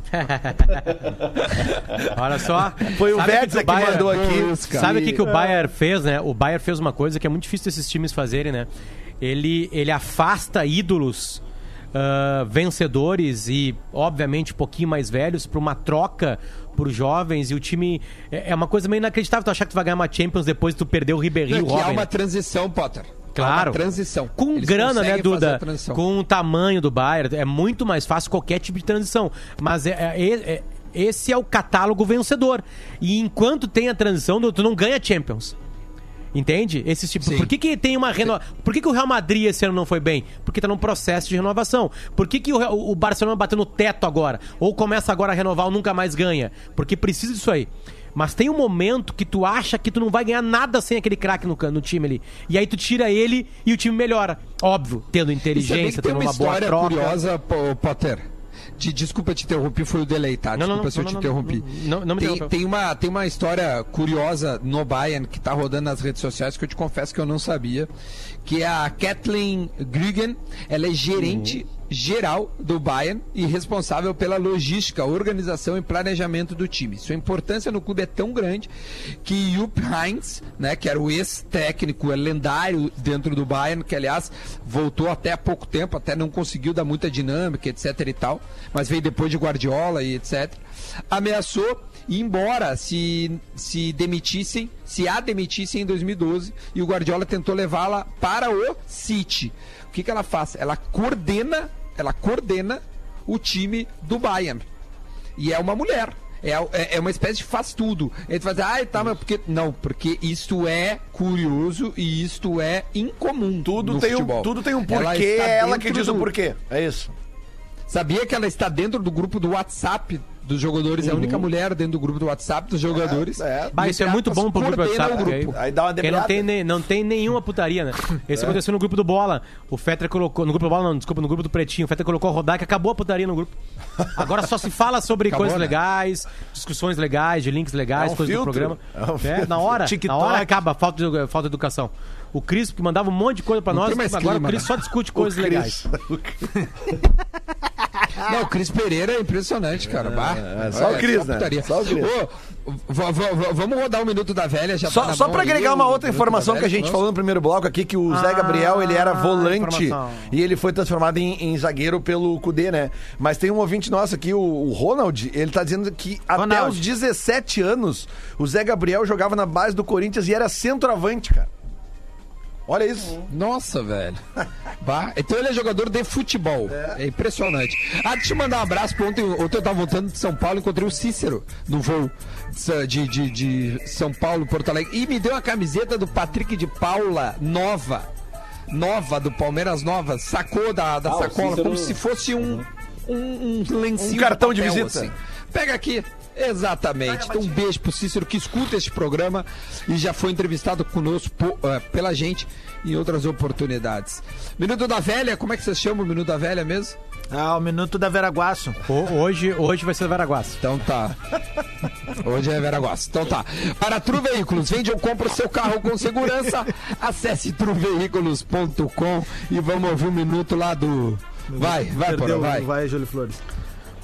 Olha só. Foi o Sabe Vedza que que, o Bayern- mandou aqui. Sabe o que, que o Bayern fez, né? O Bayern fez uma coisa que é muito difícil desses times fazerem, né? Ele, ele afasta ídolos ah, vencedores e, obviamente, um pouquinho mais velhos para uma troca por jovens, e o time... É é uma coisa meio inacreditável tu achar que tu vai ganhar uma Champions depois de tu perder o Ribéry e o Que há Robin. uma né? transição, Potter. Há Claro. uma transição. Com Eles grana, né, conseguem fazer Duda? a transição. Com o tamanho do Bayern, é muito mais fácil qualquer tipo de transição. Mas é, é- é- esse é o catálogo vencedor. E enquanto tem a transição, tu não ganha Champions. Entende? Esse tipo. Sim. Por que, que tem uma reno... Por que, que o Real Madrid esse ano não foi bem? Porque tá num processo de renovação. Por que, que o, Real- o Barcelona bateu no teto agora? Ou começa agora a renovar ou nunca mais ganha? Porque precisa disso aí. Mas tem um momento que tu acha que tu não vai ganhar nada sem aquele craque no, can- no time ali. E aí tu tira ele e o time melhora. Óbvio, tendo E sabia inteligência, que tem tendo uma uma boa história troca. curiosa, Pô, Potter. De, desculpa te interromper, foi o delay, tá? Não, Desculpa não, se eu não, te não, interrompi. não, não, não me tem, interrompeu. tem, uma, tem uma história curiosa no Bayern que tá rodando nas redes sociais que eu te confesso que eu não sabia. Que é a Kathleen Grügen, ela é gerente Uhum. geral do Bayern e responsável pela logística, organização e planejamento do time. Sua importância no clube é tão grande que Jupp Heynckes, né, que era o ex-técnico, é lendário dentro do Bayern, que aliás voltou até há pouco tempo, até não conseguiu dar muita dinâmica, etc e tal, mas veio depois de Guardiola e etcétera, ameaçou ir embora se, se demitissem, se a demitissem em dois mil e doze, e o Guardiola tentou levá-la para o City. O que, que ela faz? Ela coordena, ela coordena o time do Bayern. E é uma mulher. É, é, é uma espécie de faz tudo. Ele faz, ah, tá, mas porque. Não, porque isto é curioso e isto é incomum. Tudo no tem, futebol. um, tudo tem um Ela porquê, está é ela que dentro diz o do- porquê. É isso. Sabia que ela está dentro do grupo do WhatsApp dos jogadores? É a única mulher dentro do grupo do WhatsApp dos jogadores. É, é. Bah, isso é muito bom pro grupo do Coordena WhatsApp. o porque grupo. Aí dá uma Porque não debreada. tem, ne- não tem nenhuma putaria, né? Esse aconteceu no grupo do Bola. O Fetter colocou. No grupo do Bola, não, desculpa, no grupo do Pretinho. O Fetter colocou a rodar que acabou a putaria no grupo. Agora só se fala sobre Acabou, coisas né? legais, discussões legais, de links legais, É um coisas filtro. do programa. É um É, filtro. na hora. TikTok. Na hora acaba a falta de, falta de educação. O Cris, que mandava um monte de coisa pra Não nós, tem mais agora clima, o Cris né? só discute coisas O legais. Cris. Não, o Cris Pereira é impressionante, cara. Bah. é, só o Cris, né? putaria. Só o Cris. Ô, v- v- v- vamos rodar um minuto da velha já. tá Só, na só mão pra aí, agregar uma o outra minuto informação da que a velha, gente nossa. falou no primeiro bloco aqui, que o Zé Ah, Gabriel, ele era volante informação. e ele foi transformado em, em zagueiro pelo Cudê, né? Mas tem um ouvinte nosso aqui, o, o Ronald, ele tá dizendo que até Ronald. os dezessete anos, o Zé Gabriel jogava na base do Corinthians e era centroavante, cara. Olha isso. Nossa, velho. Bah, então ele é jogador de futebol. É, impressionante. Ah, deixa eu mandar um abraço pra ontem. Ontem eu tava voltando de São Paulo, encontrei o Cícero no voo de, de, de São Paulo, Porto Alegre. E me deu a camiseta do Patrick de Paula, nova. Nova, do Palmeiras Nova. Sacou da, da Ah, o sacola, Cícero- como se fosse um, um, um lencinho. Um cartão de papel, visita. assim. Pega aqui. Exatamente. Então um beijo pro Cícero que escuta este programa e já foi entrevistado conosco po- eh, pela gente em outras oportunidades. Minuto da Velha, como é que você chama o Minuto da Velha mesmo? Ah, o minuto da Veraguaço. Ho- Hoje, hoje vai ser Varaguaça. Então tá. Hoje é Veraguas. Então tá. Para Tru Veículos, vende ou compra o seu carro com segurança. Acesse tru veículos ponto com e vamos ouvir um minuto lá do... Vai, vai, Porã, Perdeu, vai. vai, Júlio Flores.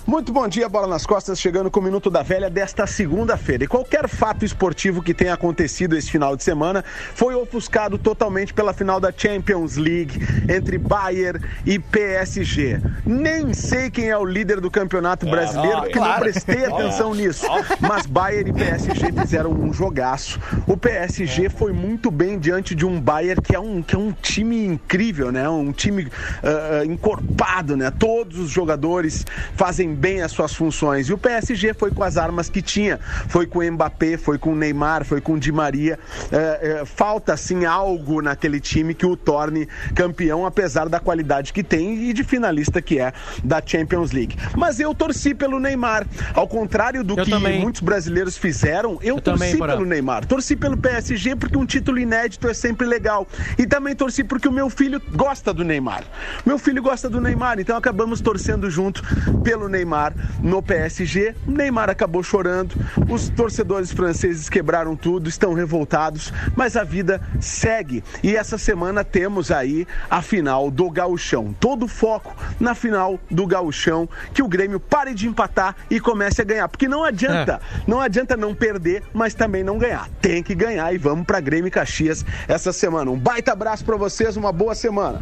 Muito bom dia, Bola nas Costas, chegando com o Minuto da Velha desta segunda-feira. E qualquer fato esportivo que tenha acontecido esse final de semana foi ofuscado totalmente pela final da Champions League entre Bayern e P S G. Nem sei quem é o líder do campeonato brasileiro, porque não prestei atenção nisso. Mas Bayern e P S G fizeram um jogaço. O P S G foi muito bem diante de um Bayern que é um, que é um time incrível, né? Um time uh, encorpado, né? Todos os jogadores fazem bem as suas funções. E o P S G foi com as armas que tinha. Foi com o Mbappé, foi com o Neymar, foi com o Di Maria. É, é, falta, sim, algo naquele time que o torne campeão, apesar da qualidade que tem e de finalista que é da Champions League. Mas eu torci pelo Neymar. Ao contrário do eu que também. muitos brasileiros fizeram, eu, eu torci também, pelo Neymar. Torci pelo P S G porque um título inédito é sempre legal. E também torci porque o meu filho gosta do Neymar. Meu filho gosta do Neymar, então acabamos torcendo junto pelo Neymar no P S G. O Neymar acabou chorando, os torcedores franceses quebraram tudo, estão revoltados, mas a vida segue. E essa semana temos aí a final do Gauchão. Todo o foco na final do Gauchão, que o Grêmio pare de empatar e comece a ganhar, porque não adianta, é. não adianta não perder, mas também não ganhar. Tem que ganhar e vamos para Grêmio e Caxias essa semana. Um baita abraço para vocês, uma boa semana.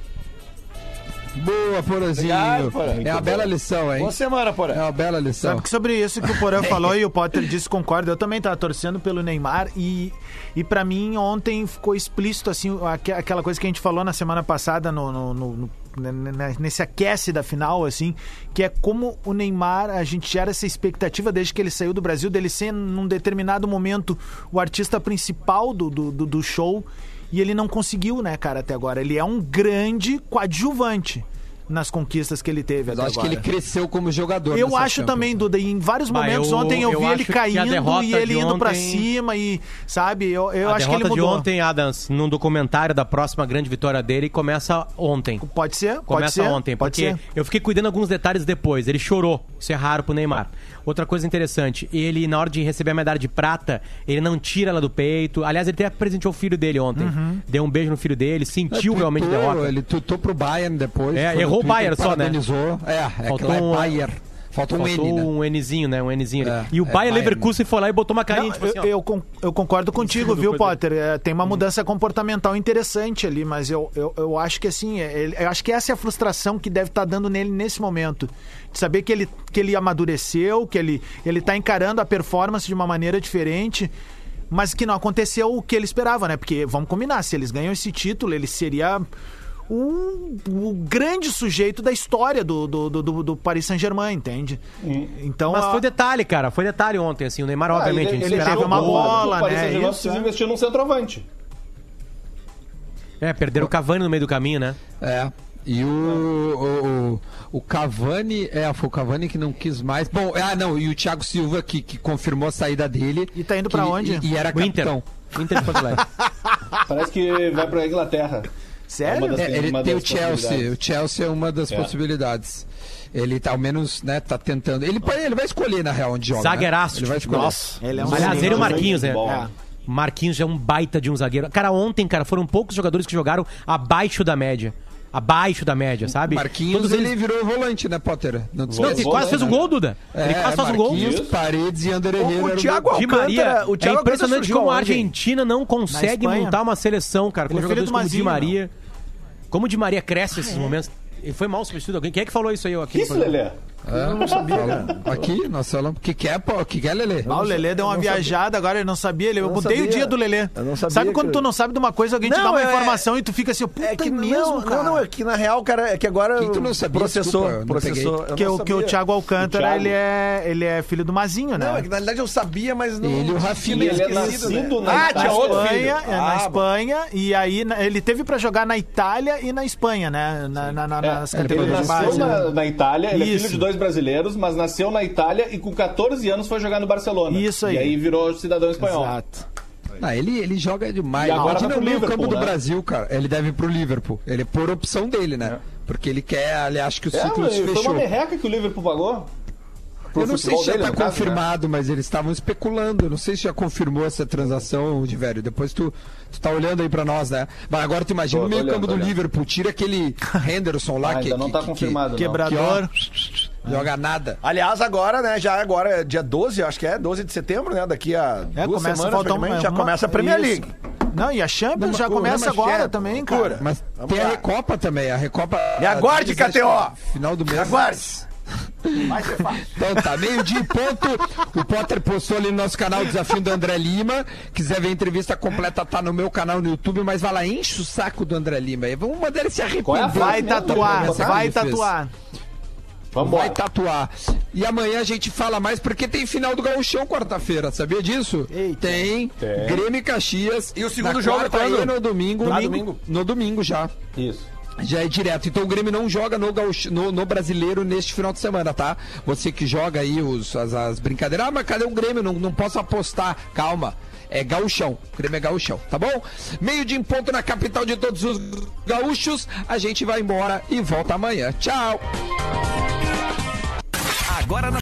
Boa, Porazinho. É uma bela lição, hein? Boa semana, Porã. É uma bela lição. Sabe que sobre isso que o Porã falou e o Potter disse, concordo. Eu também tava torcendo pelo Neymar e, e pra mim ontem ficou explícito, assim, aquela coisa que a gente falou na semana passada no, no, no, no nesse aquece da final, assim, que é como o Neymar, a gente gera essa expectativa desde que ele saiu do Brasil, dele ser num determinado momento o artista principal do, do, do show. E ele não conseguiu, né, cara, até agora. Ele é um grande coadjuvante nas conquistas que ele teve até agora. Eu acho que ele cresceu como jogador. Eu acho Champions. também, Duda, e em vários momentos bah, eu, ontem eu, eu vi ele caindo e ele indo ontem... pra cima e, sabe, eu, eu acho que ele mudou. A derrota de ontem, Adams, num documentário da próxima grande vitória dele, começa ontem. Pode ser, pode Começa ser, ontem, pode porque ser. eu fiquei cuidando alguns detalhes depois. Ele chorou, isso é raro pro Neymar. Outra coisa interessante, ele, na hora de receber a medalha de prata, ele não tira ela do peito. Aliás, ele até presenteou o filho dele ontem. Uhum. Deu um beijo no filho dele, sentiu é, realmente a derrota. Ele tutou pro Bayern depois. É, errou o Bayern só, né? É, faltou um é Bayern. Faltou um Faltou N, né? um Nzinho, né? Um Nzinho. É, e o é Bayern Bayern. Leverkusen foi lá e botou uma carinha. Não, tipo assim, eu, eu, eu concordo contigo, viu, Potter? É, tem uma mudança comportamental interessante ali, mas eu, eu, eu acho que assim, ele, eu acho que essa é a frustração que deve estar dando nele nesse momento. De saber que ele, que ele amadureceu, que ele, ele tá encarando a performance de uma maneira diferente, mas que não aconteceu o que ele esperava, né? Porque, vamos combinar, se eles ganham esse título, ele seria o, o grande sujeito da história do, do, do, do Paris Saint-Germain, entende? Hum. Então, mas a... foi detalhe, cara, foi detalhe ontem, assim, o Neymar, ah, obviamente, ele, a gente ele esperava teve uma bola, o Paris né? Saint-Germain Isso, precisa é. investir num centroavante. É, perderam o Cavani no meio do caminho, né? É. E o, o, o, o Cavani, é, foi o Cavani que não quis mais. Bom, ah, não, e o Thiago Silva que, que confirmou a saída dele. E tá indo que, pra onde? E, e era o capitão. Inter. Inter de Porto Alegre. Parece que vai pra Inglaterra. Sério? É das, É, ele tem o Chelsea. O o Chelsea é uma das é. possibilidades. Ele tá, ao menos, né, tá tentando. Ele, ele vai escolher, na real, onde joga. Zagueiraço. Né? Ele vai escolher. Nossa, ele é um Aliás, ele e o Marquinhos, né? É. Marquinhos já é um baita de um zagueiro. Cara, ontem, cara, foram poucos jogadores que jogaram abaixo da média. Abaixo da média, sabe? Marquinhos, Todos ele eles... virou volante, né, Potter? Não, Não, ele quase fez um gol, Duda. É, ele quase faz um gol. Marquinhos, Paredes e Ander Herrera. O Thiago Di Maria, Alcântara, o Thiago é impressionante surgiu como a onde? Argentina não consegue montar uma seleção, cara, com Ele é jogadores filho do como o Di Mazinho, Maria. Como o Di Maria cresce nesses momentos. Ele foi mal substituído. Alguém? Quem é que falou isso aí? Aqui Isso, Lelê? É, eu não sabia, cara. Aqui, nós falamos. O que, que é, pô? O que, que é, Lelê? Ah, o Lelê deu uma viajada, agora ele não sabia. Ele, eu mudei o dia do Lelê. Eu não sabia. Sabe quando que... tu não sabe de uma coisa, alguém te Não, dá uma é- informação e tu fica assim, puta, É que mesmo, não, cara. não, não, é que na real, cara, é que agora Que que tu não sabia? processou, Desculpa, eu não processou. eu Que, não o, que o sabia. Thiago Alcântara, O Thiago. ele é, ele é filho do Mazinho, né? Não, é que na realidade eu sabia, mas não. Ele e o Rafinha. tinha Ele é esquecido, nascido né? na Ah, Itália. tinha outro filho. Espanha, é, na Ah, Espanha, e aí na- ele teve pra jogar na Itália e na Espanha, né? Na, na, na, nas É, ele categorias de nasceu base. na, na Itália, ele é Isso. filho de dois brasileiros, mas nasceu na Itália e com catorze anos foi jogar no Barcelona. Isso aí. E aí virou cidadão espanhol. Exato. Ah, ele, ele joga demais. E agora Imagina vai pro o meio Liverpool, campo do né? Brasil, cara. Ele deve ir pro Liverpool. Ele é por opção dele, né? Porque ele quer, ele acha que o É, ciclo se foi fechou. uma merreca que o Liverpool pagou. Pro Eu não sei futebol se já dele, tá no caso, confirmado, mas eles estavam especulando. Eu não sei se já confirmou essa transação, de velho. Depois tu, tu tá olhando aí pra nós, né? Mas agora tu imagina Tô, o tô meio campo olhando, do tô olhando. Liverpool, tira aquele Henderson lá Ah, que ainda não que- tá que- confirmado, não. Quebrador. Que, ó, Joga nada. Aliás, agora, né, já agora, dia doze, acho que é, doze de setembro, né, daqui a É, duas começa a semanas, faltar praticamente, uma- já uma- começa a Premier isso. League. Não, e a Champions Não, já loucura, começa mas agora é também, loucura. cara. Mas Vamos tem lá. a Recopa também, a Recopa... Me aguarde, deles, K T O. acho que Final do mês. Me aguarde. Vai ser fácil. Então tá, meio-dia em ponto. O Potter postou ali no nosso canal o desafio do André Lima. Quiser ver a entrevista completa, tá no meu canal no YouTube, mas vai lá, enche o saco do André Lima. E vamos mandar ele se arrepender. Qual é a Vai Mesmo, tatuar, mesmo, vai ele fez. tatuar. Vamos Vai embora. tatuar. E amanhã a gente fala mais porque tem final do Gauchão quarta-feira, sabia disso? Eita. Tem. Tem. Grêmio e Caxias. E o segundo Na jogo é quarta quando? e no domingo. Ah, domingo. domingo. No domingo já. Isso. Já é direto. Então o Grêmio não joga no, gaúcho, no, no brasileiro neste final de semana, tá? Você que joga aí os, as, as brincadeiras. Ah, mas cadê o Grêmio? Não, não posso apostar. Calma. É gauchão. O Grêmio é gauchão, tá bom? Meio de em ponto na capital de todos os gaúchos. A gente vai embora e volta amanhã. Tchau! Agora na